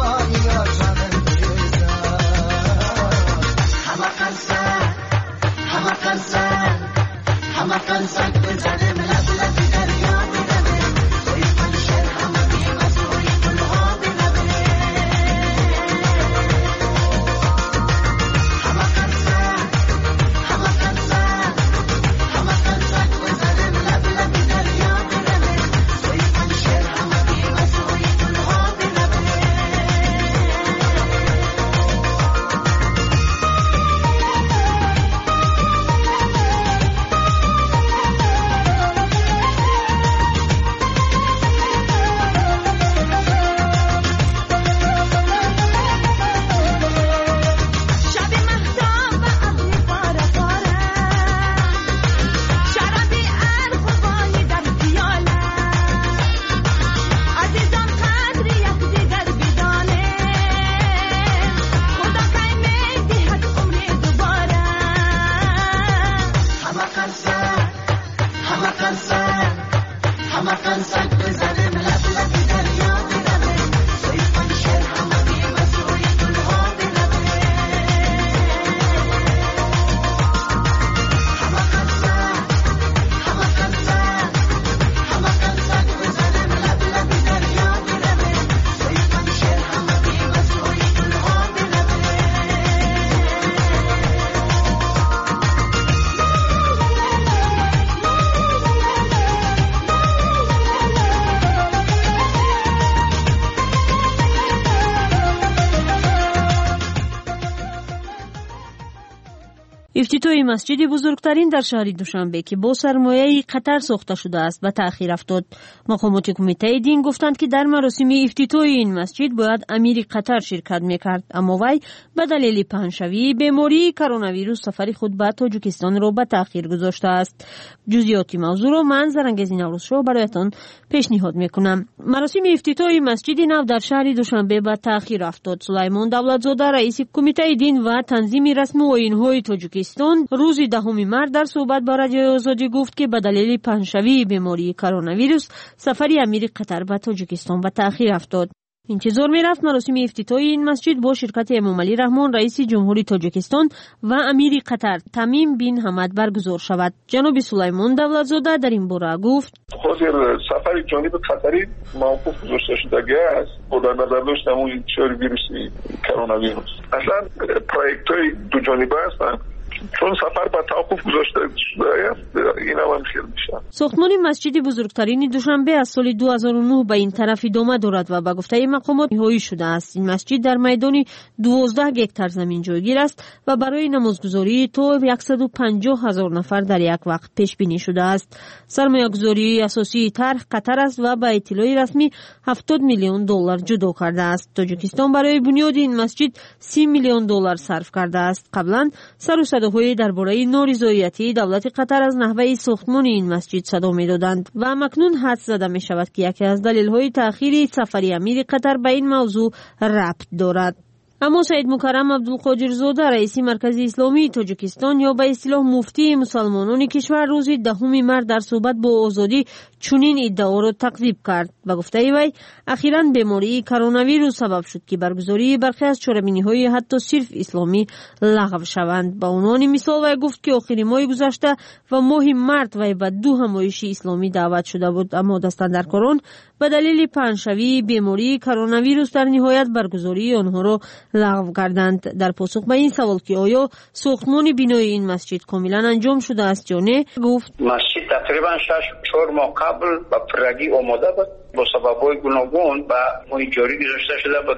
افتتاح مسجد بزرگترین در شهر دوشنبه که با سرمایه قطر ساخته شده است به تأخیر افتاد. مقامات کمیته دین گفتند که در مراسم افتتاح این مسجد باید امیر قطر شرکت میکرد، اما وی به دلیل پنهشوی بیماری کرونا ویروس سفر خود به تاجیکستان را به تأخیر گذاشته است. جزئیات موضوع را من زرنگزی نوروز را برایتان پیشنهاد میکنم. مراسم افتتاح مسجد نو در شهر دوشنبه به تأخیر افتاد. سلیمان دولتزاده رئیس کمیته دین و تنظیم رسمی آیین‌های تاجیکستان روز دهم مارس در صحبت با رادیوی آزادی گفت که به دلیل پنهشوی بیماری کرونا ویروس سفر امیر قطر به تاجیکستان به تأخیر افتاد. انتظار می‌رفت مراسم افتتاح این مسجد با شرکت امامعلی رحمان رئیس جمهوری تاجیکستان و امیر قطر تمیم بن حمد برگزار شود. جناب سلیمان دولتزاده در این باره گفت: حاضر سفر جانب قطری موقوف گذاشته شده است با در نظر داشتن اون چهار ویروسی کرونا ویروس. اصلا پروژه‌های دو جانبه هستند، چون سفر به توقف گذاشته شده است این هم خیلی میشه. ساختمان مسجد بزرگترین دوشنبه از سال دو هزار و نه به این طرف ادامه دارد و به گفته مقامات نهایی شده است. این مسجد در میدان دوازده هکتار زمین جایگیر است و برای نمازگزاری تا صد و پنجاه هزار نفر در یک وقت پیش بینی شده است. سرمایه‌گذاری اساسی طرح قطر است و به اطلاع رسمی هفتاد میلیون دلار جدا کرده است. تاجیکستان برای بنیاد این مسجد سی میلیون دلار صرف کرده است. قبلا سر و صداهای درباره نارضایتی دولت قطر از نحوه ساختمان این مسجد صدا می‌دادند و مکنون حدس زده می شود که یکی از دلایل تأخیر سفر امیر قطر به این موضوع ربط دارد. اما سید مکرم عبدالقادر زاده رئیس مرکز اسلامی تاجیکستان یا به اصطلاح مفتی مسلمانان کشور روز دهم مارس در صحبت با آزادی چنین ادعا را تکذیب کرد و گفته وی اخیراً بیماری کرونا ویروس سبب شد که برگزاری برخی از چهاربینی‌های حتی صرف اسلامی لغو شوند. با عنوان مثال وی گفت که آخرین ماه گذشته و ماه مارس وی به دو همایش اسلامی دعوت شده بود، اما دستاندرکاران به دلیل پنهشوی بیماری کرونا ویروس در نهایت برگزاری آنها را لغو کردند. در پاسخ به این سوال که آیا ساختمان بنای این مسجد کاملا انجام شده است یا نه، گفت مسجد تقریبا شش چهار ماه قبل به پرگی آماده بود، با سبب‌های گوناگون و مهیجاری گذاشته شده بود.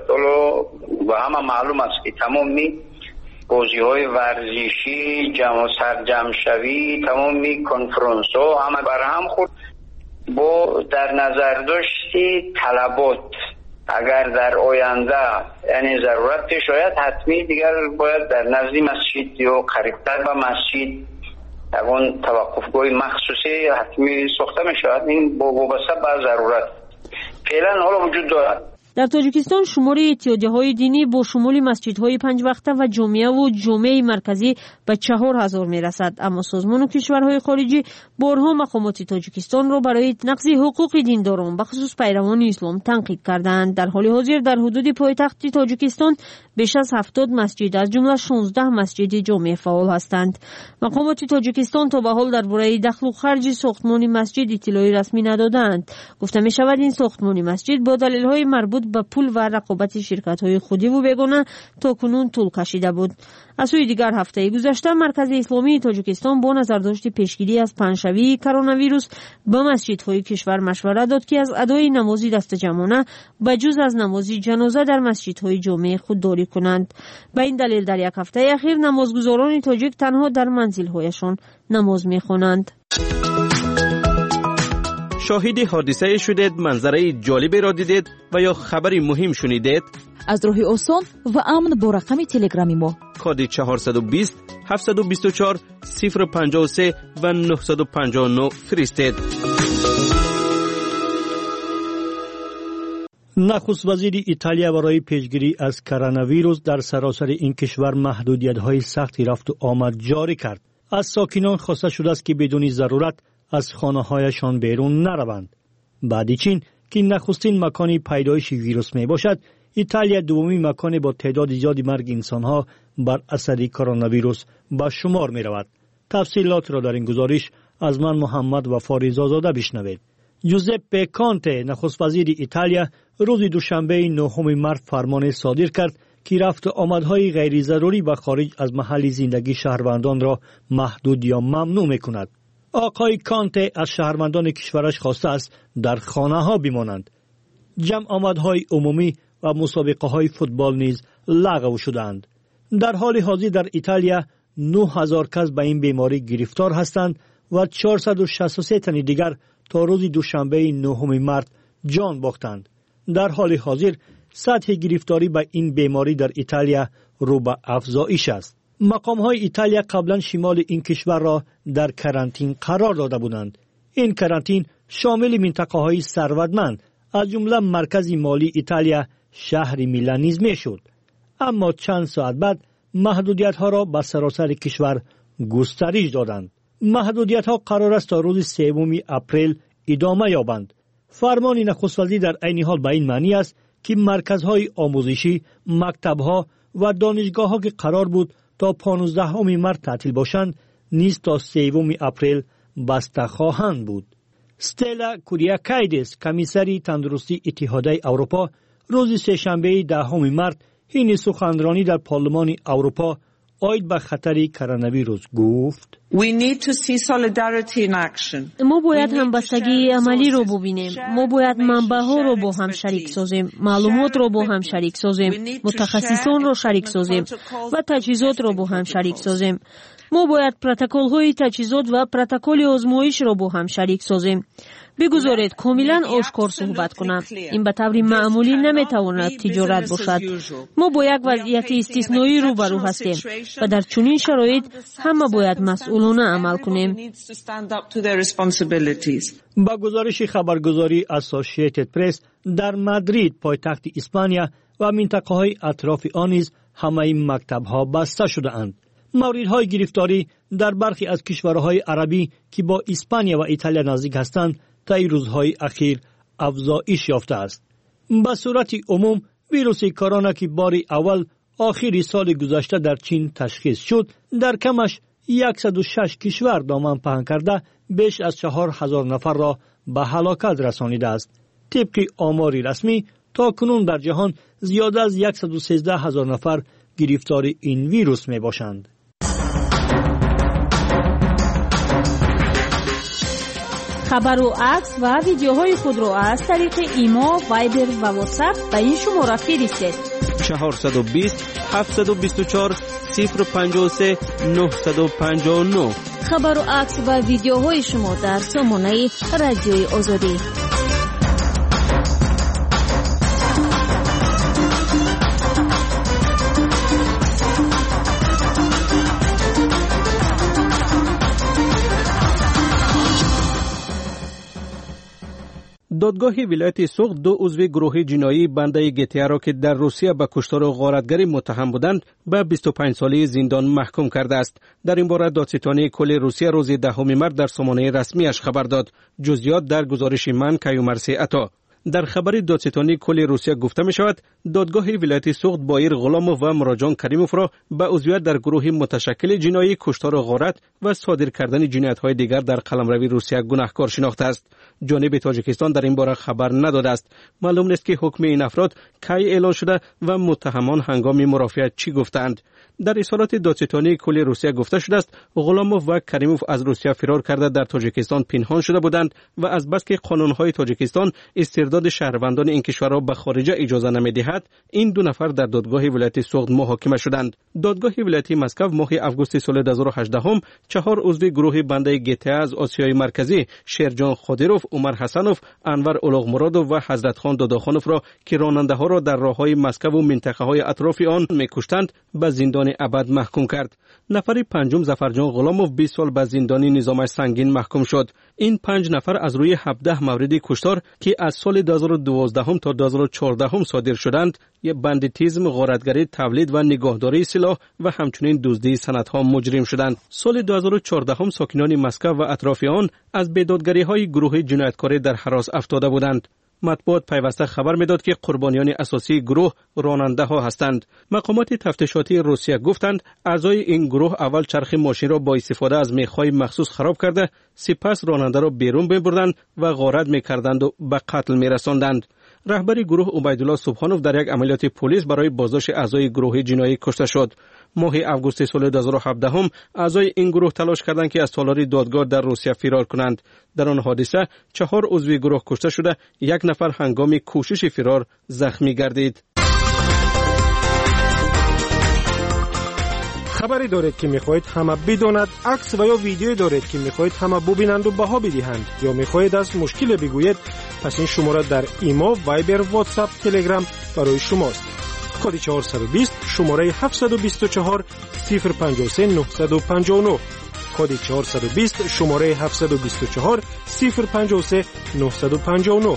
و همه معلوم است که تمامی بازی‌های ورزشی، جمع و سرجمع شوی، تمامی کنفرانس‌ها همه برهم خورد. با در نظر داشتی طلبات اگر در آینده یعنی ضرورت پیش آید حتمی دیگر باید در نزد مسجد یا قریبتر به مسجد اون توقفگاه مخصوصی حتمی ساخته می شود. این با وابسته به ضرورت فعلا حالا وجود دارد. در تاجیکستان شمار اتحادیه‌های دینی با شمول مسجدهای پنج وقته و جامعه و جامعه مرکزی به چهار هزار میرسد، اما سازمان و کشورهای خارجی بارها مقامات تاجیکستان را برای نقض حقوق دینداران به خصوص پیروان اسلام تنقید کردند. در حال حاضر در حدود پایتخت تاجیکستان بیش از هفتاد مسجد از جمله شانزده مسجد جامع فعال هستند. مقامات تاجیکستان تا به حال درباره دخل و خرج ساختمان مسجد اطلاعی رسمی ندادند. گفته می شود این ساختمان مسجد با دلایل‌های مربوط به پول و رقابت شرکت‌های خودی و بیگانه تا کنون طول کشیده بود. از سوی دیگر هفته گذشته مرکز اسلامی تاجیکستان با نظرداشت پیشگیری از پنهشوی کرونا ویروس به مسجدهای کشور مشورت داد که از ادای نماز دست جمعانه بجز از نماز جنازه در مسجدهای جامع خودداری کنند. به این دلیل در یک هفته اخیر نمازگزاران تاجیک تنها در منزل‌هایشان نماز می‌خوانند. شاهد حادثه شدید، منظره جالبی را دیدید و یا خبری مهم شنیدید؟ از راه آسان و امن با رقم تلگرامی ما کد چهارصد و بیست هفتصد و بیست و چهار صفر پنجاه و سه و نهصد و پنجاه و نه فرستید. نخست وزیر ایتالیا برای پیشگیری از کرونا ویروس در سراسر این کشور محدودیت‌های سختی رفت و آمد جاری کرد. از ساکنان خواسته شده است که بدون ضرورت از خانه‌هایشان بیرون نروند. بعد چین که نخستین مکانی پیدایش ویروس می باشد، ایتالیا دومین مکان با تعداد زیادی مرگ انسانها بر اثر کرونا ویروس به شمار می رود. تفصیلات را در این گزارش از من محمد و فاریزاده بشنوید. جوزپه کانته نخست وزیر ایتالیا روز دوشنبه نهم مارس فرمان صادر کرد که رفت و آمدهای غیر ضروری به خارج از محل زندگی شهروندان را محدود یا ممنوع می کند. آقای کانته از شهروندان کشورش خواسته است در خانه ها بمانند. جمع آمدهای عمومی و مسابقه های فوتبال نیز لغو شدند. در حال حاضر در ایتالیا نه هزار کس به این بیماری گرفتار هستند و چهارصد و شصت و سه تن دیگر تا روز دوشنبه نهم مارس جان باختند. در حال حاضر سطح گرفتاری به این بیماری در ایتالیا رو به افزایش است. مقام‌های ایتالیا قبلا شمال این کشور را در کرانتین قرار داده بودند. این کرانتین شامل منطقه‌های ثروتمند از جمله مرکز مالی ایتالیا شهر میلان نیز میشد. اما چند ساعت بعد محدودیت‌ها را به سراسر کشور گسترش دادند. محدودیت‌ها قرار است تا روز سوم اپریل ادامه یابند. فرمان نخست وزیر در عین حال به این معنی است که مرکزهای آموزشی، مکتب‌ها و دانشگاه‌ها که قرار بود تا پانزدهم مارس تعطیل باشند نیز تا سوم اپریل بسته خواهند بود. استلا کوریاکایدس کمیسری تندرستی اتحادیه اروپا روز سه‌شنبه دهم مارس این سخنرانی در پارلمان اروپا آید به خطر کرونا ویروس گفت: ما باید همبستگی عملی رو ببینیم. ما باید منبع‌ها رو با هم شریک سازیم، معلومات رو با هم شریک سازیم، متخصصان رو شریک سازیم و تجهیزات رو با هم شریک سازیم. ما باید پروتکل‌های تجهیزات و پروتکل آزمایش رو با هم شریک سازیم. بگذارید کاملا آشکار صحبت کنم. این به طور معمولی نمیتواند تجارت باشد. ما با یک وضعیت استثنایی روبرو هستیم و در چنین شرایط همه باید مسئولانه عمل کنیم. با گزارش خبرگزاری اسوسییتد پرس در مادرید پایتخت اسپانیا و منطقه‌های اطراف آن نیز همه این مکتب‌ها بسته شده‌اند. موردهای گرفتاری در برخی از کشورهای عربی که با اسپانیا و ایتالیا نزدیک هستند طی روزهای اخیر افزایش یافته است. به صورت عموم ویروس کرونا که بار اول آخر سال گذشته در چین تشخیص شد در کمش صد و شش کشور دامن پهن کرده بیش از چهار هزار نفر را به هلاکت رسانیده است. طبق آمار رسمی تا کنون در جهان زیاد از صد و سیزده هزار نفر گرفتار این ویروس می باشند. خبر و عکس و ویدیوهای خود را از طریق ایما، وایبر و واتساپ به این شماره فرستید: چهارصد و بیست هفتصد و بیست و چهار صفر پنجاه و سه نهصد و پنجاه و نه. خبر و عکس و ویدیوهای شما در سامانه رادیوی آزادی. دادگاه ولایت سوخت دو عضو گروه جنایی بنده گتیا را که در روسیه به کشتار و غارتگری متهم بودند به بیست و پنج ساله زندان محکوم کرده است. در این باره دادستانی کل روسیه روز دهم مارس در سامانه رسمیش خبر داد. جزئیات در گزارش من کیومرثی عطا. در خبر دادستانی کل روسیه گفته می شود دادگاه ولایت سوخت بایر غلاموف و مراجان کریموف را به عضویت در گروه متشکل جنایی کشتار و غارت و صادر کردن جنایت‌های دیگر در قلمروی روسیه گناهکار شناخته است. جانب تاجیکستان در این باره خبر نداده است. معلوم نیست که حکم این افراد کی اعلان شده و متهمان هنگام مرافعت چی گفتند. در اظهارات دادستانی کل روسیه گفته شده است غلاموف و کریموف از روسیه فرار کرده در تاجیکستان پنهان شده بودند و از بس که قانون‌های تاجیکستان استرداد شهروندان این کشور را به خارج اجازه نمی‌دهد این دو نفر در دادگاه ولایت سوخت محاکمه شدند. دادگاه ولایت مسکو ماه آگوست سال دو هزار و هجده چهار عضو گروه بنده گتیا از آسیای مرکزی شیرجان خادیروف، عمر حسنوف، انور اولوغمرادوف و حضرت خان داداخانوف را که راننده‌ها را در راه‌های مسکو و منطقه‌های اطراف آن می‌کشتند به زندان ابد محکوم کرد. نفر پنجم ظفرجان غلاموف بیست سال به زندانی نظامش سنگین محکوم شد. این پنج نفر از روی هفده مورد کشتار که از سال دو هزار و دوازده تا دو هزار و چهارده صادر شدند، یک بندیتیزم، غارتگری، تولید و نگهداری سلاح و همچنین دزدی سندها مجرم شدند. سال دو هزار و چهارده ساکنان مسکو و اطراف آن از بیدادگری‌های گروه جنایتکاری در هراس افتاده بودند. مطبوعات پیوسته خبر میداد که قربانیان اساسی گروه راننده ها هستند. مقامات تفتیشاتی روسیه گفتند اعضای این گروه اول چرخ ماشین را با استفاده از میخ‌های مخصوص خراب کرده، سپس راننده را بیرون می‌بردند و غارت می‌کردند و به قتل می‌رساندند. رهبر گروه عبیدالله سبحانوف در یک عملیات پلیس برای بازداشت اعضای گروه جنایی کشته شد. ماه آگوست سال دو هزار و هفده اعضای این گروه تلاش کردند که از تالار دادگاه در روسیه فرار کنند. در آن حادثه چهار عضو گروه کشته شده، یک نفر هنگام کوشش فرار زخمی گردید. خبری دارید که میخواهید همه بداند، عکس و یا ویدیو دارید که میخواهید همه ببینند و بها بدهند، یا میخواهید از مشکل بگویید، پس این شماره در ایما، وایبر، واتساپ، تلگرام برای شماست. کد چهارصد و بیست شماره هفتصد و بیست و چهار صفر پنجاه و سه نهصد و پنجاه و نه. کد چهارصد و بیست شماره هفتصد و بیست و چهار صفر پنجاه و سه نهصد و پنجاه و نه.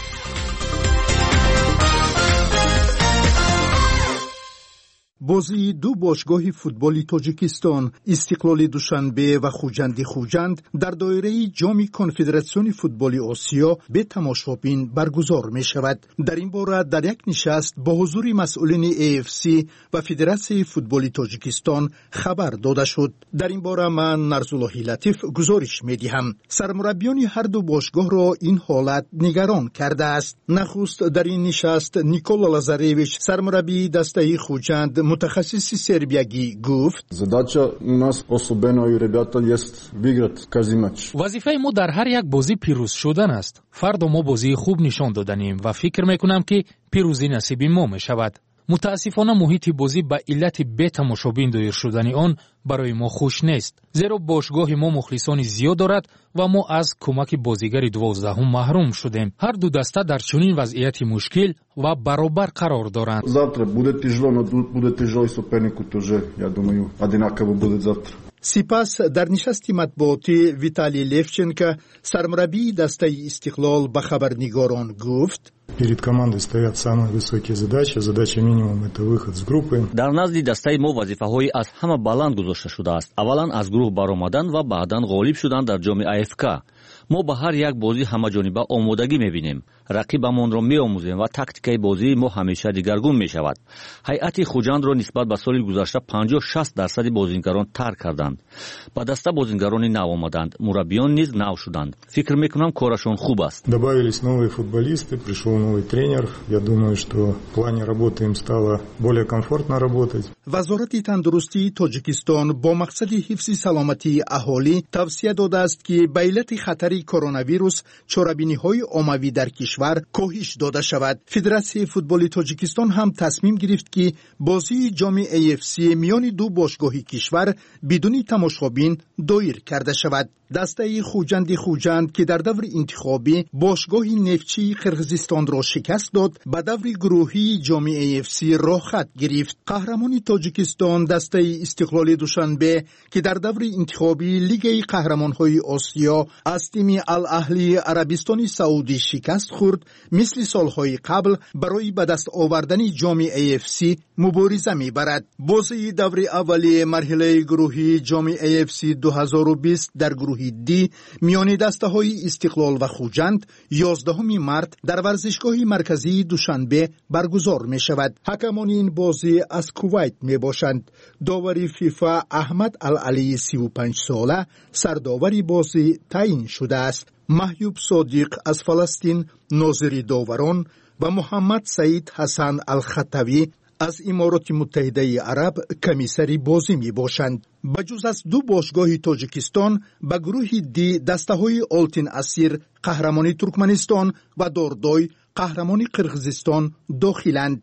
بازی دو باشگاه فوتبال تاجیکستان استقلال دوشنبه و خوجند خوجند در دایره جام کنفدراسیون فوتبال آسیا به تماشابین برگزار می شود. در این باره در یک نشست با حضور مسئولین ای اف سی و فدراسیون فوتبال تاجیکستان خبر داده شد. در این باره من نرزالله لطیف گزارش می دهم. سرمربیان هر دو باشگاه را این حالت نگران کرده است. نخست در این نشست نیکولا لازارویچ سرمربی دسته خوجند متخصص سربیایی گفت: задача у нас особенно у ребят есть выиграть каждый матч. وظیفه ما در هر یک بازی پیروز شدن است. فردا ما بازی خوب نشان دادیم و فکر میکنم که پیروزی نصیب ما می شود. متاسفانه محیط بازی به علت به تماشابین دایر شدن آن برای ما خوش نیست، زیرا باشگاه ما مخلصان زیاد دارد و ما از کمک بازیگر دوازدهم محروم شدیم. هر دو دسته در چنین وضعیت مشکل و برابر قرار دارند. завтра будет тяжело, но будет тяжело и сопернику тоже, я думаю, одинаково будет завтра. سپس در نشست مطبوعاتی ویتالی لفچنکو سرمربی دسته استقلال به خبرنگاران گفت: перед командой стоят самые высокие задачи, задача минимум это выход с группы. در نزد دسته ما وظیفه‌های از همه بلند گذاشته شده است. اولا از گروه برآمدن و بعداً غالب شدن در جام آی اف کی. ما به هر یک بازی همه جانبه آمادگی می‌بینیم. رقیبمان را می‌آموزیم و تاکتیکای بازی ما همیشه دیگرگون می‌شود. هیئت خوجند را نسبت به سال گذشته پنجاه شصت درصد بازیکنان ترک کردند. با دسته بازیکنانی نو آمدند. مربیان نیز نو شدند. فکر می‌کنم کارشون خوب است. Добавились новые футболисты, пришел новый тренер. Я думаю, что в плане работы им стало более комфортно работать. وزارت تندرستی تاجیکستان با مقصد حفظ سلامتی اهالی توصیه داده است که به علت خطر کرونا ویروس چاره‌بینی‌های عمومی در کشور کاهش داده شود. فدراسیون فوتبال تاجیکستان هم تصمیم گرفت که بازی جام ای اف سی میان دو باشگاه کشور بدون تماشابین دایر کرده شود. دسته خوجند خوجند که در دور انتخابی باشگاه نفتچی قرقیزستان را شکست داد، به دور گروهی جام ای اف سی راه خط گرفت. قهرمان تاجیکستان دسته استقلال دوشنبه که در دور انتخابی لیگ قهرمان‌های آسیا از تیم الاهلی عربستان سعودی شکست خورد، مثل سالهای قبل برای به دست آوردن جام ای اف سی مبارزه می‌برد. بازی دور اولی مرحله گروهی جام ای اف سی دو هزار و بیست در گروه دی میان دسته‌های استقلال و خوجند یازدهم مارس در ورزشگاه مرکزی دوشنبه برگزار می‌شود. حکمان این بازی از کویت میباشند. داوری فیفا احمد العلی سی و پنج ساله سرداوری بازی تعیین شده است. محیوب صادق از فلسطین ناظر داوران و محمد سعید حسن الخطوی از امارات متحده عرب کمیسری بازی می باشند. بجز از دو باشگاه تاجیکستان به گروه دی دسته های آلتین اسیر قهرمانی ترکمنستان و داردای قهرمانی قرقیزستان داخلند.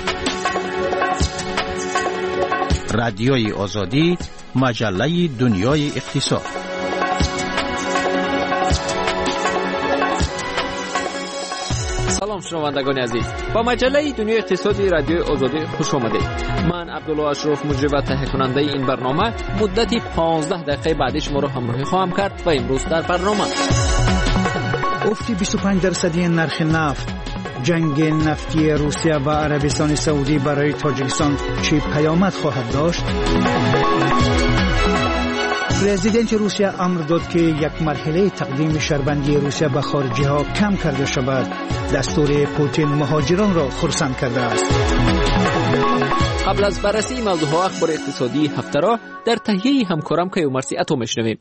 رادیوی آزادی، مجله دنیای اقتصاد. سلام شنوندگان عزیز، با مجله دنیای اقتصادی رادیوی آزادی خوش آمدید. من عبدالله اشرف مجری و تهیه کننده این برنامه مدتی پانزده دقیقه بعد شما را همراهی خواهم کرد و امروز در برنامه افت بیست و پنج درصدی نرخ نفت، جنگ نفتی روسیه و عربستان سعودی برای تاجیکستان چه پیامد خواهد داشت؟ پرزیدنت روسیه امر داد که یک مرحله تقدیم شربندی روسیه به خارجی ها کم کرده شود. دستور پوتین مهاجران را خرسند کرده است. قبل از بررسی موضوع ها اخبار اقتصادی هفته را در تهیه همکارم کیومرثی اتو میشنویم.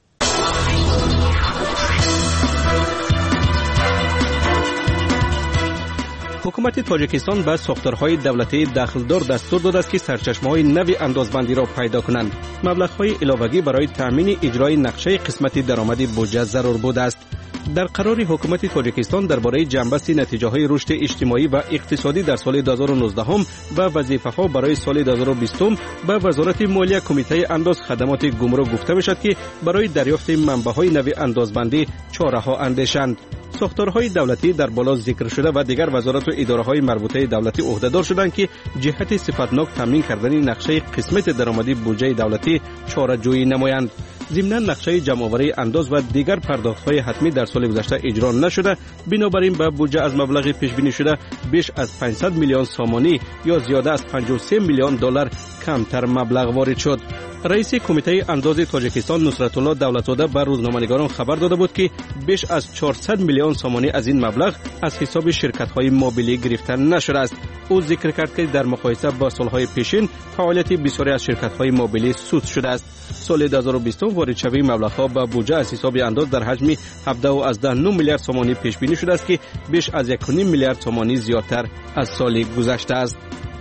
حکومت تاجیکستان به ساختارهای دولتی دخلدار دستور داده است که سرچشمه‌های نوی اندازبندی را پیدا کنند. مبلغ‌های علاوه‌ای برای تأمین اجرای نقشه قسمت درآمد بودجه ضرور بوده است. در قرار حکومت تاجیکستان درباره جنبست نتیجه‌های رشد اجتماعی و اقتصادی در سال دو هزار و نوزده و وظیفه‌ها برای سال دو هزار و بیست به وزارت مالیه کمیته انداز خدمات گمرک گفته می‌شد که برای دریافت منبع‌های نوی اندازبندی چاره‌ها اندیشند. ساختارهای دولتی در بالا ذکر شده و دیگر وزارت و اداره‌های مربوطه دولتی عهده‌دار شدند که جهت صفتناک تامین کردن نقشه قسمت درآمدی بودجه دولتی چاره‌جویی نمایند. ضمناً نقشه جمع‌آوری انداز و دیگر پرداخت‌های حتمی در سال گذشته اجرا نشده، بنابراین به بودجه از مبلغ پیش بینی شده بیش از پانصد میلیون سامانی یا زیاده از پنجاه و سه میلیون دلار کمتر مبلغ وارد شد. رئیس کمیته انداز تاجیکستان نصرت الله دولتزاده به روزنامه‌نگاران خبر داده بود که بیش از چهارصد میلیون سامانی از این مبلغ از حساب شرکت‌های موبیلی گرفته نشده است. او ذکر کرد که در مقایسه با سال‌های پیشین فعالیت بسیاری از شرکت‌های موبیلی سود شده است. سال دو هزار و بیست وارد شوی مبلغ‌ها به بودجه از حساب انداز در حجم هفده و نه میلیارد سامانی پیش بینی شده است که بیش از یک و نیم میلیارد سامانی زیادتر از سال گذشته است.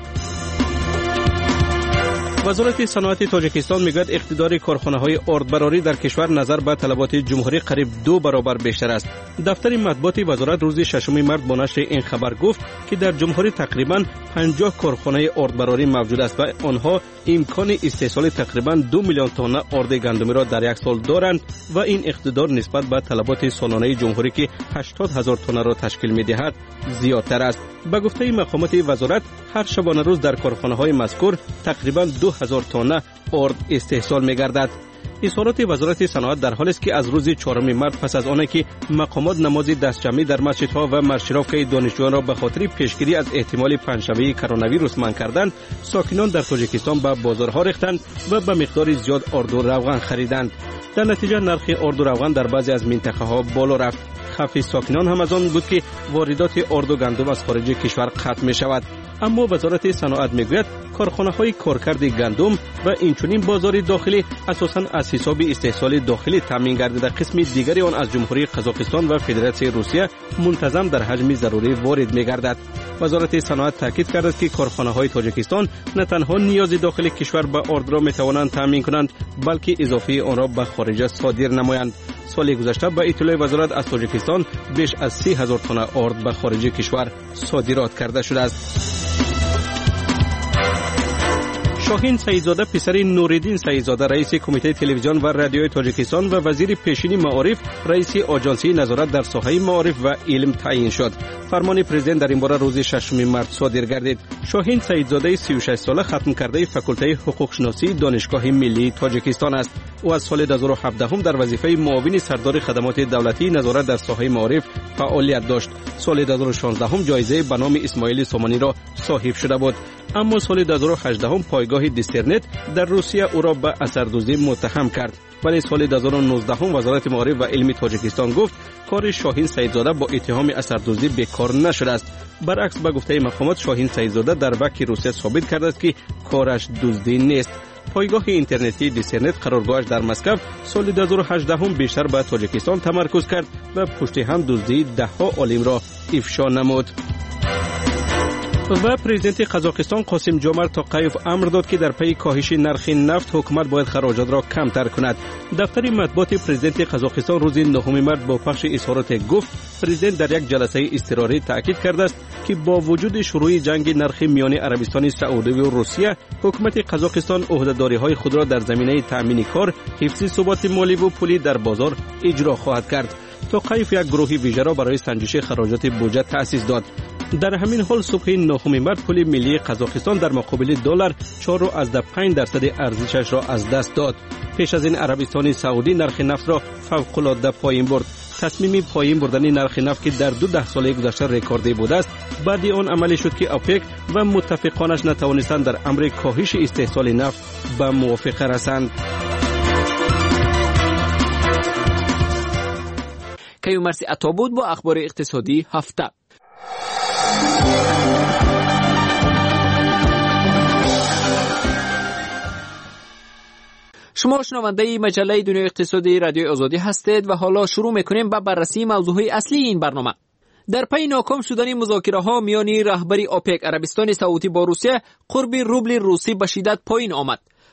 وزارت صنعت تاجیکستان میگوید اقتدار کارخانه‌های آردبراری در کشور نظر به طلبات جمهوری قریب دو برابر بیشتر است. دفتر مطبوعات وزارت روز ششم مارس با نشر این خبر گفت که در جمهوری تقریباً پنجاه کارخانه آردبراری موجود است و آنها امکان استحصال تقریباً دو میلیون تن آرد گندمی را در یک سال دارند و این اقتدار نسبت به طلبات سالانه جمهوری که هشتاد هزار تن را تشکیل می‌دهد زیادتر است. به گفته مقامات وزارت هر شبانه روز در کارخانه‌های مذکور تقریباً دو هزار تن آرد استحصال می‌گردد. اظهارات وزارت صنعت در حالی است که از روز چهارم مارس پس از آنکه که مقامات نماز دستجمعی در مسجدها و مارشرافکای دانشجویان را به خاطر پیشگیری از احتمال پنجشنبه کرونا ویروس منع کردند، ساکنان در تاجیکستان به بازارها ریختند و به مقدار زیاد آرد و روغن خریدند. در نتیجه نرخ آرد و روغن در بعضی از منطقه‌ها بالا رفت. خفی ساکنان هم از آن بود که واردات آرد و گندم از خارج کشور قطع می شود. اما وزارت صنعت میگوید کارخانه‌های کارکرد گندم و اینچنین بازار داخلی اساساً از حساب استحصال داخلی تامین گردیده، قسم دیگری آن از جمهوری قزاقستان و فدراسیون روسیه منتظم در حجم ضروری وارد می‌گردد. وزارت صنعت تاکید کرده است که کارخانه‌های تاجیکستان نه تنها نیاز داخلی کشور به آرد را می‌توانند تامین کنند، بلکه اضافه آن را به خارج صادر نمایند. سال گذشته به اطلاع وزارت از تاجیکستان بیش از سی هزار تن آرد به خارج کشور صادرات کرده شده است. شاهین سعیدزاده پسر نوردین سعیدزاده رئیس کمیته تلویزیون و رادیوی تاجیکستان و وزیر پیشین معارف رئیس آژانسی نظارت در ساحه معارف و علم تعیین شد. فرمان پرزیدنت در این باره روز ششم مارس صادر گردید. شاهین سعیدزاده سی و شش ساله ختم کرده فاکولته حقوق شناسی دانشگاه ملی تاجیکستان است. او از سال دو هزار و هفده در وظیفه معاون سردار خدمات دولتی نظارت در ساحه معارف فعالیت داشت. سال دو هزار و شانزده جایزه به نام اسماعیل سامانی را صاحب شده بود. اما سال دو هزار و هجده پایگاه دیسترنت در روسیه او را به اثردوزی متهم کرد. ولی سال دو هزار و نوزده وزارت معارف و علم تاجیکستان گفت کار شاهین سعیدزاده با اتهام اثردوزی بیکار نشده است. برعکس به گفته مقامات شاهین سعیدزاده در وکی روسیه ثابت کرده است که کارش دزدی نیست. پایگاه اینترنتی دیسترنت قرارگاهش در مسکو سال دو هزار و هجده بیشتر به تاجیکستان تمرکز کرد و پشت هم دزدی ده ها عالم را افشا نمود. و پرزیدنت قزاقستان قاسم جومرت توقیف امر داد که در پی کاهش نرخ نفت حکومت باید خراجات را کمتر کند. دفتر مطبوعات پرزیدنت قزاقستان روز نهم مارس با پخش اظهارات گفت پرزیدنت در یک جلسه اضطراری تاکید کرده است که با وجود شروع جنگ نرخ میان عربستان سعودی و روسیه، حکومت قزاقستان عهده‌داری‌های خود را در زمینه تأمین کار، حفظ ثبات مالی و پولی در بازار اجرا خواهد کرد. توقیف یک گروه ویژه را برای سنجش خراجات بودجه تأسیس داد. در همین حال صبح نهم مارس پول ملی قزاقستان در مقابل دلار چهار و از پنج درصد ارزشش را از دست داد. پیش از این عربستان سعودی نرخ نفت را فوق‌العاده پایین برد. تصمیم پایین بردن نرخ نفت که در دو ده ساله گذشته رکوردی بوده است، بعد آن عملی شد که اوپک و متفقانش نتوانستند در امر کاهش استحصال نفت به موافقه رسند. کیومرثی عطا بود با اخبار اقتصادی هفته. شما شنونده مجله دنیای اقتصادی رادیو آزادی هستید و حالا شروع میکنیم با بررسی موضوعهای اصلی این برنامه. در پی ناکام شدن مذاکره‌ها میان رهبری اوپک عربستان سعودی با روسیه، قرب روبل روسی به شدت پایین آمد.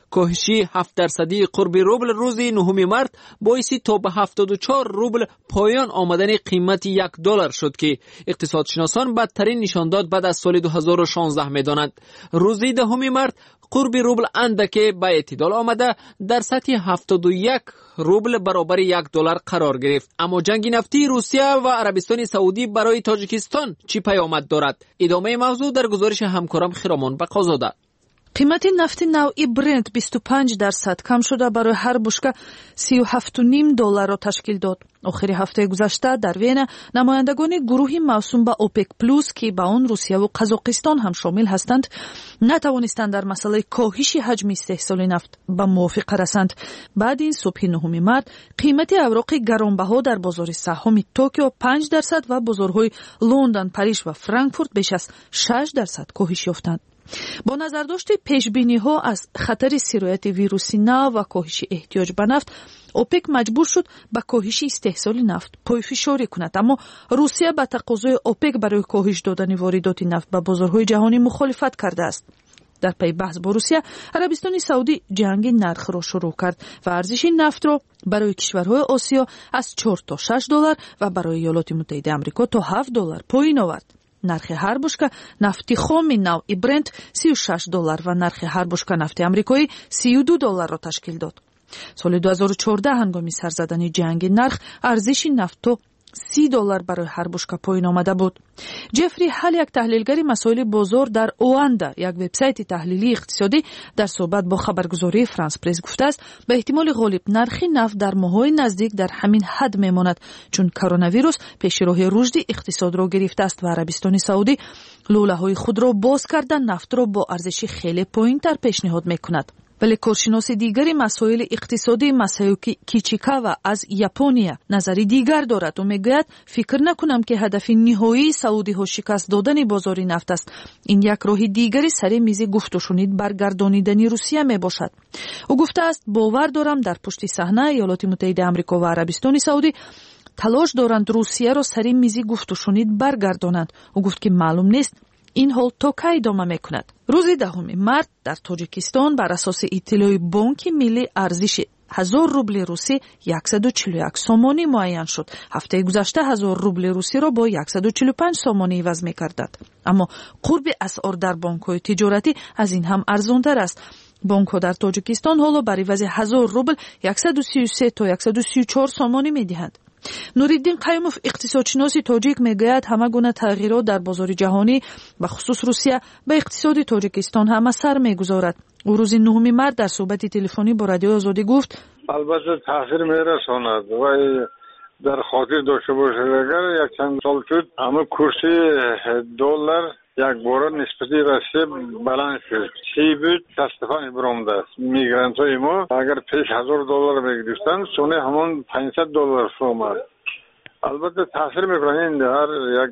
کاهشی هفت درصدی قرب روبل روز نهم مارس باعث تا به هفتاد و چهار روبل پایان آمدن قیمت یک دلار شد که اقتصادشناسان بدترین نشانداد بعد از سال دو هزار و شانزده می‌دانند. روز دهم مارس قرب روبل اندکی به اعتدال آمده در سطح هفتاد و یک روبل برابر یک دلار قرار گرفت. اما جنگ نفتی روسیه و عربستان سعودی برای تاجیکستان چی پیامد دارد؟ ادامه موضوع در گزارش همکارم خرامان بقازاده. قیمت نفت نوعی برنت بیست و پنج درصد کم شده برای هر بشکه سی و هفت و نیم دلار را تشکیل داد. آخر هفته گذشته در وین نمایندگان گروهی موسوم به اوپک پلوس که با آن روسیه و قزاقستان هم شامل هستند نتوانستند در مسئله کاهش حجم استحصال نفت به موافقه رسند. بعد این صبح نهم مارس قیمت اوراق گرانبها در بازار سهام توکیو پنج درصد و بازارهای لندن، پاریس و فرانکفورت بیش از شش درصد کاهش یافتند. با نظرداشت پیشبینی‌ها از خطر سرایت ویروسی نو و کاهش احتیاج به نفت، اوپک مجبور شد به کاهش استحصال نفت پایفشاری کند. اما روسیه به تقاضای اوپک برای کاهش دادن واردات نفت به بازارهای جهانی مخالفت کرده است. در پی بحث با روسیه، عربستان سعودی جنگ نرخ را شروع کرد و ارزش نفت را برای کشورهای آسیا از چهار تا شش دلار و برای ایالات متحده آمریکا تا هفت دلار پایین آورد. نرخ هر بشکه نفت خام نوع برنت سی و شش دلار و نرخ هر بشکه نفت آمریکایی سی و دو دلار را تشکیل داد. سال دو هزار و چهارده هنگام سر زدن جنگ نرخ ارزش نفت تا سی دلار برای هر بشکه پایین آمده بود. جفری هال، یک تحلیلگر مسائل بازار در اواندا، یک وبسایت تحلیلی اقتصادی، در صحبت با خبرگزاری فرانس پرس گفته است به احتمال غالب نرخ نفت در ماه‌های نزدیک در همین حد میماند، چون کرونا ویروس پیشراه رشد اقتصاد را گرفته است و عربستان سعودی لوله‌های خود را باز کردن نفت را با ارزش خیلی پایین‌تر پیشنهاد می‌کند. ولی کارشناس دیگری مسائل اقتصادی مسایوکی کیچیکاوا از ژاپنیا نظری دیگر دارد و میگوید فکر نکنم که هدف نهایی سعودی ها شکست دادن بازار نفت است. این یک راه دیگری سر میز گفت و شنید برگردانیدن روسیه می باشد. او گفته است باور دارم در پشت صحنه ایالات متحده آمریکا و عربستان سعودی تلاش دارند روسیه را سر میز گفت و شنید برگردانند. او گفت که معلوم نیست این حال تا کی ادامه میکند. روز دهم مارس در تاجیکستان بر اساس اطلاع بانک ملی ارزش هزار روبل روسی صد و چهل و یک سومانی معین شد. هفته گذشته هزار روبل روسی را با صد و چهل و پنج سومانی عوض می‌کردند. اما قرب اسعار در بانک‌های تجارتی از این هم ارزان‌تر است. بانک‌ها در تاجیکستان حالا بر عوض هزار روبل صد و سی و سه تا صد و سی و چهار سومانی می‌دهند. نوریدین قیوموف اقتصادشناس تاجیک میگوید همه گونه تغییرات در بازار جهانی و خصوص روسیه به اقتصاد تاجیکستان هم اثر میگذارد. او روز نهم مارس در صحبت تلفنی با رادیو آزادی گفت البته تاثیر میرساند و در خاطر داشته باشید اگر یک چند سال شد همه کورس دلار یک بار نسبتی راسته بلند شد. چی بود؟ تصفیه برآمده است. میگرانت های ما اگر پیش هزار دلار میگرفتند سونه همون پانصد دلار شد. البته تاثیر میکنه این هر یک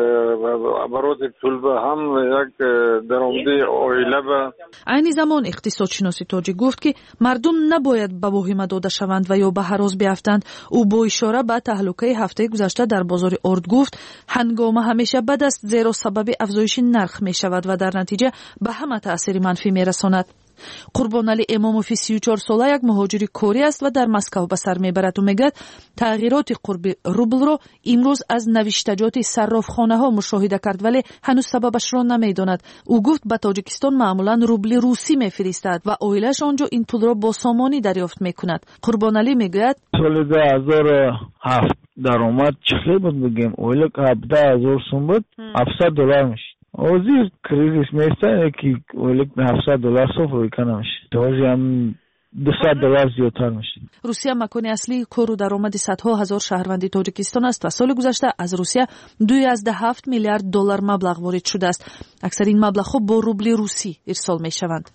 برات پول به هم یک درآمدی عائله به. عین زمان اقتصادشناس تاجیک گفت که مردم نباید به واهمه داده شوند و یا به هراس بیفتند. او با اشاره به تهلکه هفته گذشته در بازار ارد گفت هنگامه همیشه بد است زیرا سبب افزایش نرخ می شود و در نتیجه به همه تاثیر منفی می رساند. قربانعلی اماموفی سی و چهار ساله یک مهاجر کوری است و در مسکو به سر میبرد و میگوید تغییرات قرب روبل را امروز از نوشتجات صرافخانه ها مشاهده کرد ولی هنوز سببش را نمیداند. او گفت به تاجیکستان معمولا روبل روسی میفرستد و عائله‌اش آنجا این پول را با سامانی دریافت میکند. قربانعلی میگوید سال دو هزار و هفت درآمد چقدر بود بگیم اویل که هفده هزار سوم بود هفتصد دلار میشه. اوزی کریزیس میسته که اویل هفتصد دلار صفر کنه میشه. دوزی هم دویست دلار زیادتر میشه. روسیه مکان اصلی کار و درآمد صدها هزار شهروند تاجیکستان است و سال گذشته از روسیه دو ازده هفت میلیارد دلار مبلغ وارد شده است. اکثر این مبلغ با روبل روسی ارسال میشوند.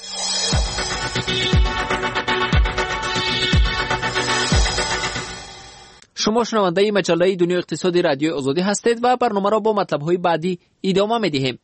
شما شنونده مجله دنیای اقتصادی رادیو آزادی هستید و برنامه را با مطلب‌های بعدی ادامه می‌دهیم.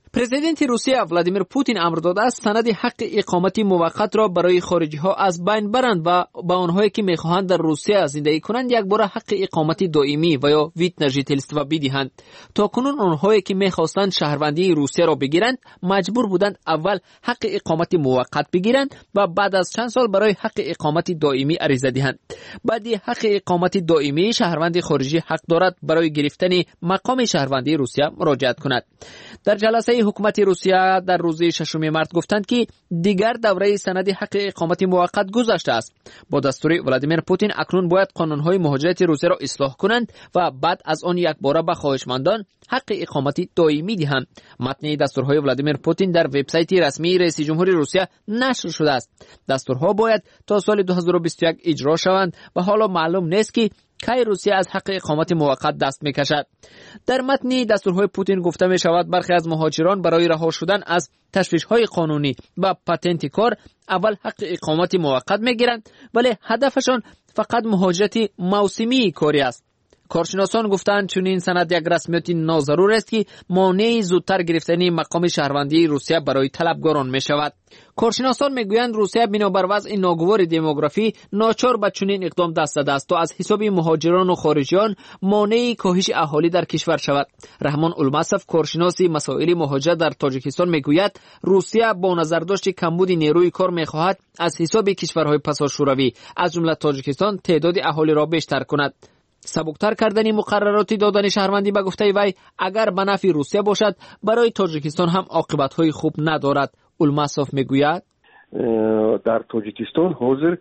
پرزیدنت روسیه ولادیمیر پوتین امر داده است سند حق اقامت موقت را برای خارجی ها از بین برند و با آنهایی که میخواهند در روسیه زندگی کنند یک بار حق اقامت دائمی و یا ویت نژیتلستوا بدهند. تا کنون آنهایی که میخواستند شهروندی روسیه را بگیرند مجبور بودند اول حق اقامت موقت بگیرند و بعد از چند سال برای حق اقامت دائمی عریضه دهند. بعد حق اقامت دائمی شهروند خارجی حق دارد برای گرفتن مقام شهروندی روسیه مراجعت کند. در جلسه حکومت روسیه در روز ششم مارس گفتند که دیگر دوره سند حق اقامت موقت گذشته است. با دستور ولادیمیر پوتین اکنون باید قانون‌های مهاجرت روسیه را اصلاح کنند و بعد از آن یک باره به خواهشمندان حق اقامت دائمی دهند. متن دستورهای ولادیمیر پوتین در وبسایت رسمی رئیس جمهوری روسیه نشر شده است. دستورها باید تا سال دو هزار و بیست و یک اجرا شوند و حالا معلوم نیست که کی روسیه از حق اقامت موقت دست میکشد. در متن دستورهای پوتین گفته می شود برخی از مهاجران برای رها شدن از تشویش‌های قانونی و پاتنت کار اول حق اقامت موقت میگیرند ولی هدفشان فقط مهاجرت موسمی کاری است. کارشناسان گفتند چون این سند یک رسمیت ناضرور است که مانع زودتر گرفتن مقام شهروندی روسیه برای طلبگاران می شود. کارشناسان میگویند روسیه بنابر وضع ناگوار دموگرافی ناچار به چنین اقدام دست زده است تا از حساب مهاجران و خارجیان مانع کاهش اهالی در کشور شود. رحمان المصف کارشناس مسائل مهاجرت در تاجیکستان میگوید روسیه با نظرداشت کمبود نیروی کار میخواهد از حساب کشورهای پساشوروی از جمله تاجیکستان تعداد اهالی را بیشتر کند. سبکتر کردن مقرراتی دادن شهروندی به گفته وی اگر به نفع روسیه باشد برای تاجیکستان هم عاقبت‌های خوب ندارد. المصف میگوید در تاجیکستان حاضر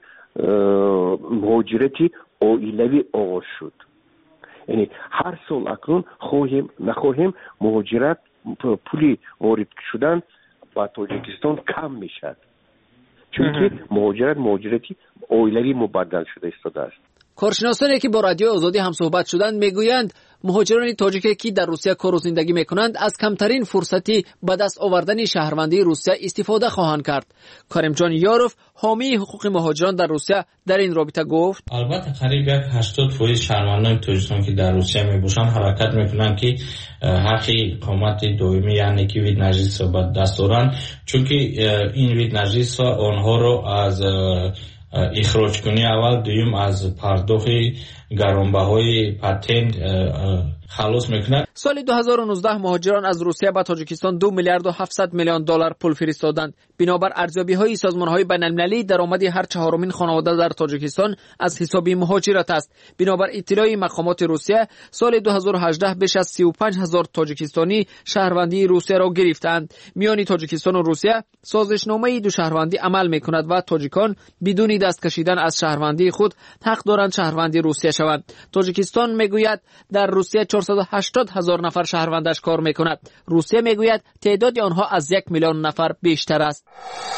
مهاجرتی عائلوی آغاز شد. یعنی هر سال اکنون خواهیم نخواهیم مهاجرت پولی وارد شدن به تاجیکستان کم میشد چون که مهاجرت مهاجرتی عائلوی مبدل شده ایستاده است. کارشناسانی که با رادیو آزادی هم صحبت شدند میگویند مهاجران تاجیکی که در روسیه کار و زندگی میکنند از کمترین فرصتی به دست آوردن شهروندی روسیه استفاده خواهند کرد. کریمجان یاروف حامی حقوق مهاجران در روسیه در این رابطه گفت البته قریب یک هشتاد فیصد شهروندان تاجیکستان که در روسیه میباشند حرکت میکنند که حق اقامت دائمی یعنی که وید نجیس به دست آورند چون که این وید نجیس آنها را از اخراج کنی اول دویم از پرداخت گرانبهای پاتنت خلاص میکنند. سال دو هزار و نوزده مهاجران از روسیه به تاجیکستان دو میلیارد و هفتصد میلیون دلار پول فرستادند. بنابر ارزیابی‌های سازمان‌های بین‌المللی درآمد هر چهارمین خانواده در تاجیکستان از حساب مهاجرت است. بنابر اطلاع مقامات روسیه سال دو هزار و هجده بیش از سی و پنج هزار تاجیکستانی شهروندی روسیه را گرفتند. میان تاجیکستان و روسیه سازشنامه دو شهروندی عمل می‌کند و تاجیکان بدون دست کشیدن از شهروندی خود حق دارند شهروندی روسیه شوند. تاجیکستان میگوید در روسیه چهارصد و هشتاد هزار نفر شهروندش کار میکند. روسیه میگوید تعداد آنها از یک میلیون نفر بیشتر است.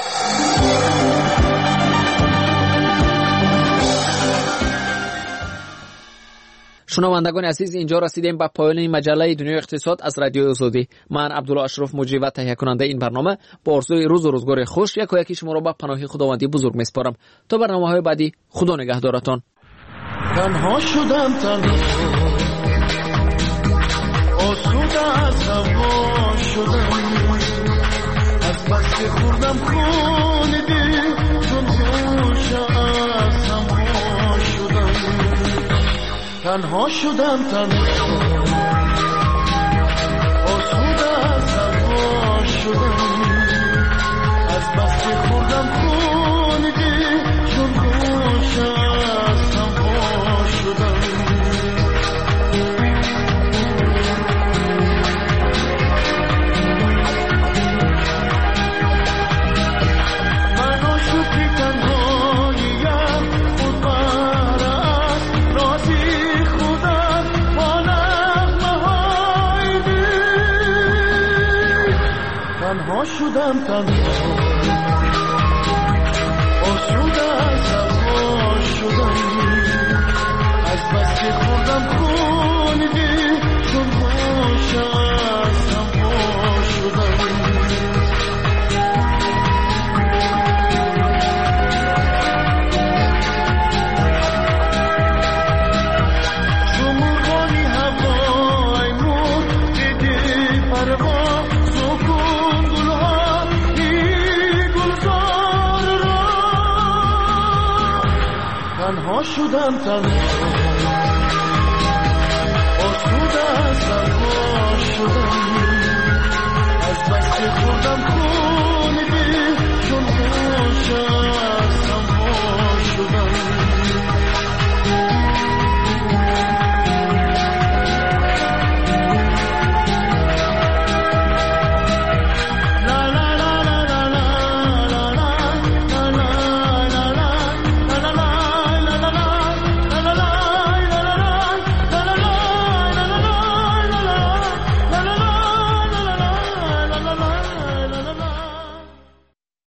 شنوندگان عزیز اینجا رسیدیم به پایان مجله دنیای اقتصاد از رادیو آزادی. من عبدالله اشرف مجری و تهیه کننده این برنامه با آرزوی روز و روزگار خوش یک و یکی شما را به پناه خداوندی بزرگ میسپارم. تا برنامه‌های بعدی خدا نگهدارتان. تنها شدم تنها آسوده از هوا شدم از بس که خوردم خون دل چون خوش از هوا شدم تنها شدم تنها آسوده از هوا شدم از بس که خوردم خون دل چون خوش از هوا شدم تنها شدم تنها آسوده از هوا شدم از بس که خوردم خون دل چون خوش از هوا شدم چو مرغانی هوای مرغ دیده پرواز و تنها شدم تنها آسوده از تنها شدم از بس که خوردم خود